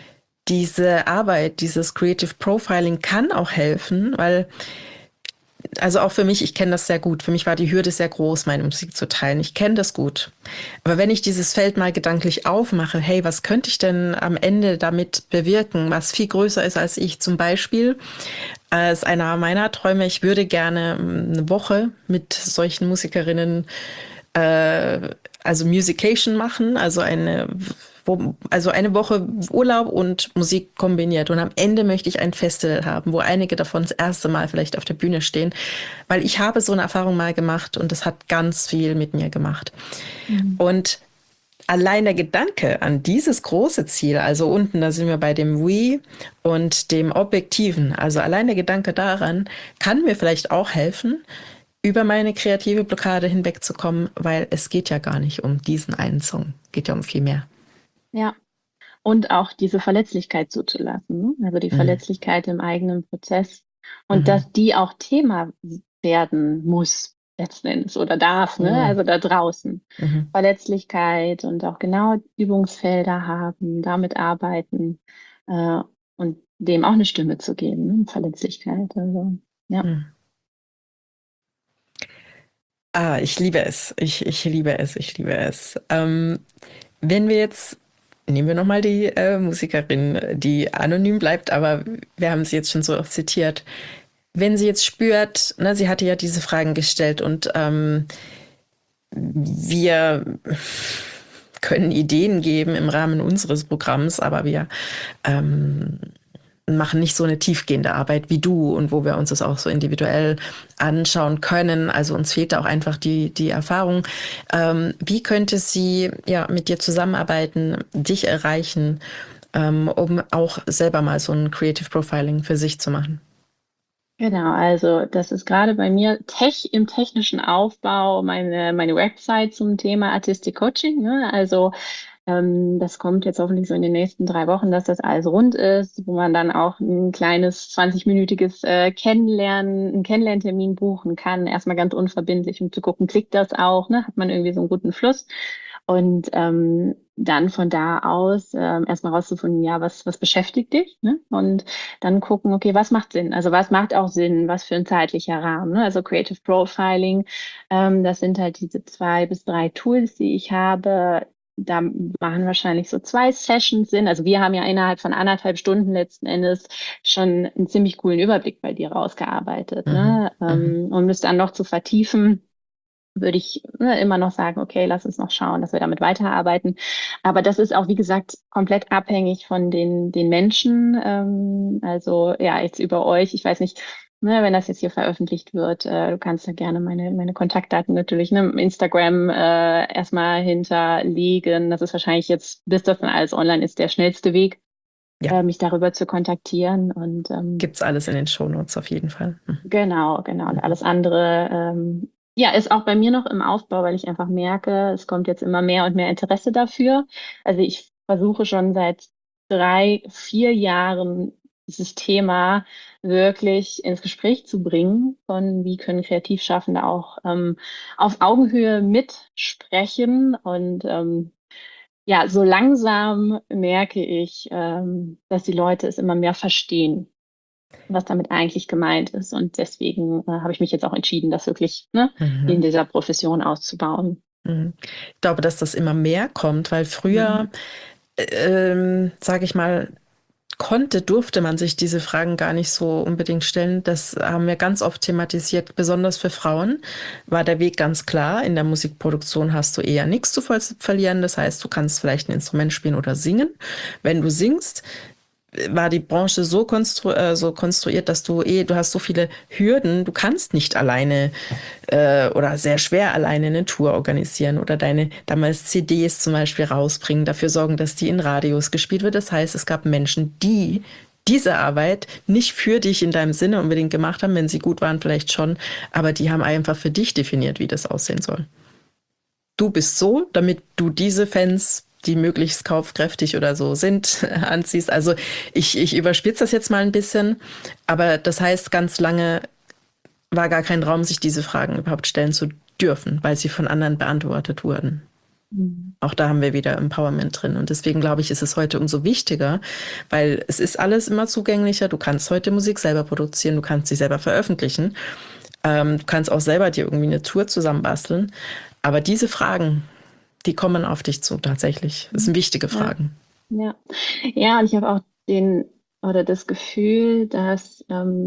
Speaker 2: Diese Arbeit, dieses Creative Profiling kann auch helfen, weil also auch für mich, ich kenne das sehr gut. Für mich war die Hürde sehr groß, meine Musik zu teilen. Ich kenne das gut. Aber wenn ich dieses Feld mal gedanklich aufmache, hey, was könnte ich denn am Ende damit bewirken, was viel größer ist als ich? Zum Beispiel ist einer meiner Träume, ich würde gerne eine Woche mit solchen Musikerinnen also Musication machen, also eine Woche Urlaub und Musik kombiniert. Und am Ende möchte ich ein Festival haben, wo einige davon das erste Mal vielleicht auf der Bühne stehen, weil ich habe so eine Erfahrung mal gemacht und das hat ganz viel mit mir gemacht.
Speaker 1: Mhm.
Speaker 2: Und allein der Gedanke an dieses große Ziel, also unten, da sind wir bei dem We und dem Objektiven, also allein der Gedanke daran, kann mir vielleicht auch helfen, über meine kreative Blockade hinwegzukommen, weil es geht ja gar nicht um diesen einen Song, geht ja um viel mehr.
Speaker 1: Ja, und auch diese Verletzlichkeit zuzulassen, ne? Also die
Speaker 2: Mhm.
Speaker 1: Verletzlichkeit im eigenen Prozess und
Speaker 2: Mhm.
Speaker 1: dass die auch Thema werden muss, letzten Endes oder darf, ne?
Speaker 2: Mhm.
Speaker 1: Also da draußen.
Speaker 2: Mhm.
Speaker 1: Verletzlichkeit und auch genau Übungsfelder haben, damit arbeiten äh, und dem auch eine Stimme zu geben, ne? Verletzlichkeit. Also, ja.
Speaker 2: Mhm. Ah, ich liebe es. Ich liebe es. Ich liebe es. Wenn wir jetzt, nehmen wir nochmal die Musikerin, die anonym bleibt, aber wir haben sie jetzt schon so oft zitiert. Wenn sie jetzt spürt, ne, sie hatte ja diese Fragen gestellt und wir können Ideen geben im Rahmen unseres Programms, aber wir ähm, machen nicht so eine tiefgehende Arbeit wie du und wo wir uns das auch so individuell anschauen können. Also uns fehlt da auch einfach die Erfahrung. Wie könnte sie ja mit dir zusammenarbeiten, dich erreichen, um auch selber mal so ein Creative Profiling für sich zu machen?
Speaker 1: Genau, also das ist gerade bei mir im technischen Aufbau meine Website zum Thema Artistic Coaching. Ne? Also das kommt jetzt hoffentlich so in den nächsten 3 Wochen, dass das alles rund ist, wo man dann auch ein kleines 20-minütiges einen Kennenlerntermin buchen kann. Erstmal ganz unverbindlich, um zu gucken, klickt das auch, ne? Hat man irgendwie so einen guten Fluss? Und dann von da aus erstmal rauszufinden, ja, was beschäftigt dich? Ne? Und dann gucken, okay, was macht Sinn? Also was macht auch Sinn? Was für ein zeitlicher Rahmen? Ne? Also Creative Profiling, das sind halt diese 2 bis 3 Tools, die ich habe. Da machen wahrscheinlich so 2 Sessions Sinn. Also wir haben ja innerhalb von 1,5 Stunden letzten Endes schon einen ziemlich coolen Überblick bei dir rausgearbeitet.
Speaker 2: Mhm.
Speaker 1: Ne?
Speaker 2: Mhm.
Speaker 1: Um es dann noch zu vertiefen, würde ich immer noch sagen, okay, lass uns noch schauen, dass wir damit weiterarbeiten. Aber das ist auch, wie gesagt, komplett abhängig von den Menschen. Also ja, jetzt über euch, ich weiß nicht, ne, wenn das jetzt hier veröffentlicht wird, du kannst ja gerne meine Kontaktdaten natürlich, ne, im Instagram erstmal hinterlegen. Das ist wahrscheinlich jetzt, bis das dann alles online ist, der schnellste Weg,
Speaker 2: Ja,
Speaker 1: mich darüber zu kontaktieren. Und
Speaker 2: gibt's alles in den Shownotes auf jeden Fall.
Speaker 1: genau. Und
Speaker 2: Mhm.
Speaker 1: alles andere, ja, ist auch bei mir noch im Aufbau, weil ich einfach merke, es kommt jetzt immer mehr und mehr Interesse dafür. Also ich versuche schon seit 3, 4 Jahren dieses Thema wirklich ins Gespräch zu bringen, von wie können Kreativschaffende auch auf Augenhöhe mitsprechen. Und ja, so langsam merke ich, dass die Leute es immer mehr verstehen, was damit eigentlich gemeint ist. Und deswegen habe ich mich jetzt auch entschieden, das wirklich, ne, in
Speaker 2: Mhm.
Speaker 1: dieser Profession auszubauen.
Speaker 2: Mhm. Ich glaube, dass das immer mehr kommt, weil
Speaker 1: Mhm.
Speaker 2: früher, sage ich mal, durfte man sich diese Fragen gar nicht so unbedingt stellen. Das haben wir ganz oft thematisiert. Besonders für Frauen war der Weg ganz klar. In der Musikproduktion hast du eher nichts zu verlieren. Das heißt, du kannst vielleicht ein Instrument spielen oder singen. Wenn du singst, war die Branche so konstruiert, dass du hast so viele Hürden, du kannst nicht alleine oder sehr schwer alleine eine Tour organisieren oder deine damals CDs zum Beispiel rausbringen, dafür sorgen, dass die in Radios gespielt wird. Das heißt, es gab Menschen, die diese Arbeit nicht für dich in deinem Sinne unbedingt gemacht haben, wenn sie gut waren, vielleicht schon, aber die haben einfach für dich definiert, wie das aussehen soll. Du bist so, damit du diese Fans, die möglichst kaufkräftig oder so sind, anziehst. Also ich überspitze das jetzt mal ein bisschen, aber das heißt, ganz lange war gar kein Raum, sich diese Fragen überhaupt stellen zu dürfen, weil sie von anderen beantwortet wurden.
Speaker 1: Mhm.
Speaker 2: Auch da haben wir wieder Empowerment drin. Und deswegen glaube ich, ist es heute umso wichtiger, weil es ist alles immer zugänglicher. Du kannst heute Musik selber produzieren, du kannst sie selber veröffentlichen. Du kannst auch selber dir irgendwie eine Tour zusammenbasteln. Aber diese Fragen, die kommen auf dich zu tatsächlich. Das sind wichtige
Speaker 1: Ja,
Speaker 2: Fragen.
Speaker 1: ja. Ja, und ich habe auch den oder das Gefühl, dass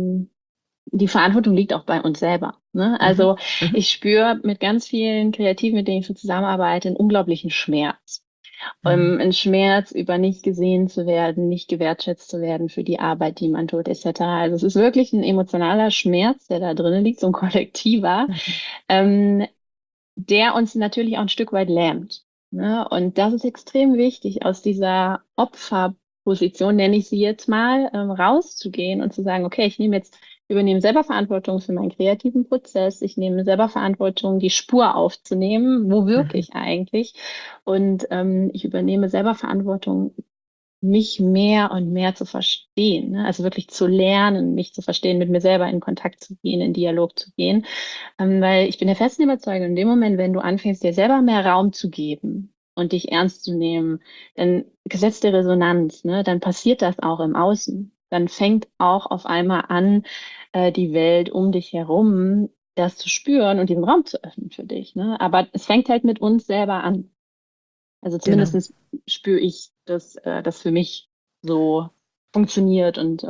Speaker 1: die Verantwortung liegt auch bei uns selber. Ne?
Speaker 2: Mhm.
Speaker 1: Also
Speaker 2: Mhm.
Speaker 1: ich spüre mit ganz vielen Kreativen, mit denen ich so zusammenarbeite, einen unglaublichen Schmerz.
Speaker 2: Mhm.
Speaker 1: Ein Schmerz über nicht gesehen zu werden, nicht gewertschätzt zu werden für die Arbeit, die man tut, etc. Also es ist wirklich ein emotionaler Schmerz, der da drinnen liegt, so ein kollektiver, ähm, der uns natürlich auch ein Stück weit lähmt. Ne? Und das ist extrem wichtig, aus dieser Opferposition, nenne ich sie jetzt mal, rauszugehen und zu sagen, okay, übernehme selber Verantwortung für meinen kreativen Prozess, ich nehme selber Verantwortung, die Spur aufzunehmen, wo wirke
Speaker 2: Mhm.
Speaker 1: ich eigentlich? Und ich übernehme selber Verantwortung, mich mehr und mehr zu verstehen, ne? Also wirklich zu lernen, mich zu verstehen, mit mir selber in Kontakt zu gehen, in Dialog zu gehen. Weil ich bin der festen Überzeugung, in dem Moment, wenn du anfängst, dir selber mehr Raum zu geben und dich ernst zu nehmen, dann Gesetz der Resonanz, ne, dann passiert das auch im Außen. Dann fängt auch auf einmal an, die Welt um dich herum das zu spüren und diesen Raum zu öffnen für dich. Ne? Aber es fängt halt mit uns selber an. Also
Speaker 2: Genau.
Speaker 1: zumindest spüre ich, dass das für mich so funktioniert und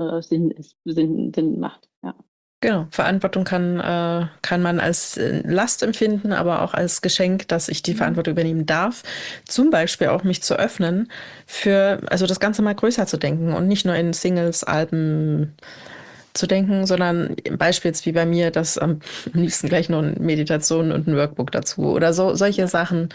Speaker 1: Sinn macht. Ja.
Speaker 2: Genau, Verantwortung kann man als Last empfinden, aber auch als Geschenk, dass ich die
Speaker 1: Mhm.
Speaker 2: Verantwortung übernehmen darf. Zum Beispiel auch mich zu öffnen also das Ganze mal größer zu denken und nicht nur in Singles, Alben zu denken, sondern beispielsweise wie bei mir, das am liebsten gleich noch eine Meditation und ein Workbook dazu oder so, solche
Speaker 1: Ja.
Speaker 2: Sachen.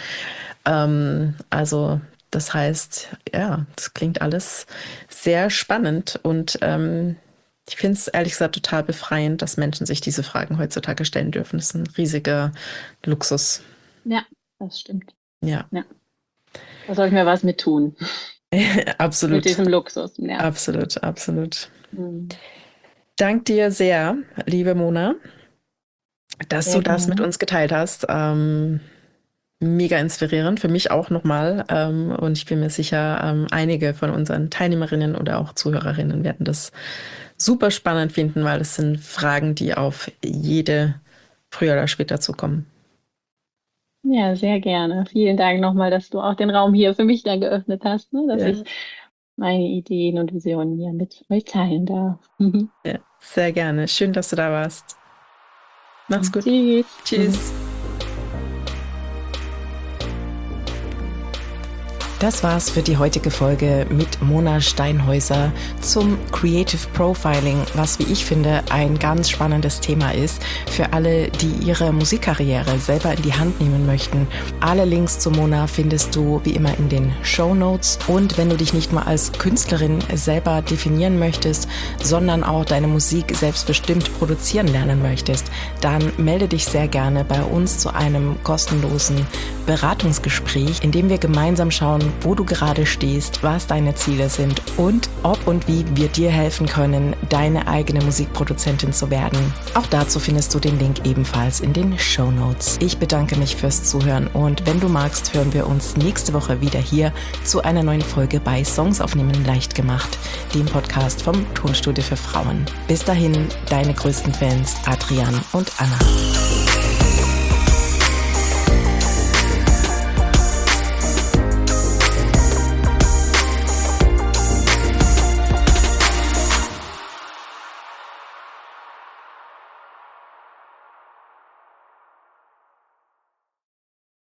Speaker 2: Also das heißt, ja, das klingt alles sehr spannend und ich finde es ehrlich gesagt total befreiend, dass Menschen sich diese Fragen heutzutage stellen dürfen. Das ist ein riesiger Luxus.
Speaker 1: Ja, das stimmt.
Speaker 2: Ja,
Speaker 1: Ja, da soll ich mir was mit tun. Mit
Speaker 2: absolut,
Speaker 1: diesem Luxus. Ja.
Speaker 2: absolut, absolut.
Speaker 1: Mhm.
Speaker 2: Dank dir sehr, liebe Mona, dass du
Speaker 1: Sehr
Speaker 2: das mit
Speaker 1: gerne.
Speaker 2: uns geteilt hast. Mega inspirierend, für mich auch nochmal. Und ich bin mir sicher, einige von unseren Teilnehmerinnen oder auch Zuhörerinnen werden das super spannend finden, weil es sind Fragen, die auf jede früher oder später zukommen.
Speaker 1: Ja, sehr gerne. Vielen Dank nochmal, dass du auch den Raum hier für mich dann geöffnet hast, ne, dass ich
Speaker 2: Ja,
Speaker 1: meine Ideen und Visionen hier mit euch teilen darf.
Speaker 2: ja, sehr gerne. Schön, dass du da warst. Mach's gut.
Speaker 1: Tschüss.
Speaker 2: Tschüss. Das war's für die heutige Folge mit Mona Steinhäuser zum Creative Profiling, was, wie ich finde, ein ganz spannendes Thema ist für alle, die ihre Musikkarriere selber in die Hand nehmen möchten. Alle Links zu Mona findest du wie immer in den Shownotes. Und wenn du dich nicht mal als Künstlerin selber definieren möchtest, sondern auch deine Musik selbstbestimmt produzieren lernen möchtest, dann melde dich sehr gerne bei uns zu einem kostenlosen Beratungsgespräch, in dem wir gemeinsam schauen, wo du gerade stehst, was deine Ziele sind und ob und wie wir dir helfen können, deine eigene Musikproduzentin zu werden. Auch dazu findest du den Link ebenfalls in den Shownotes. Ich bedanke mich fürs Zuhören und wenn du magst, hören wir uns nächste Woche wieder hier zu einer neuen Folge bei Songs aufnehmen leicht gemacht, dem Podcast vom Tonstudio für Frauen. Bis dahin, deine größten Fans Adrian und Anna.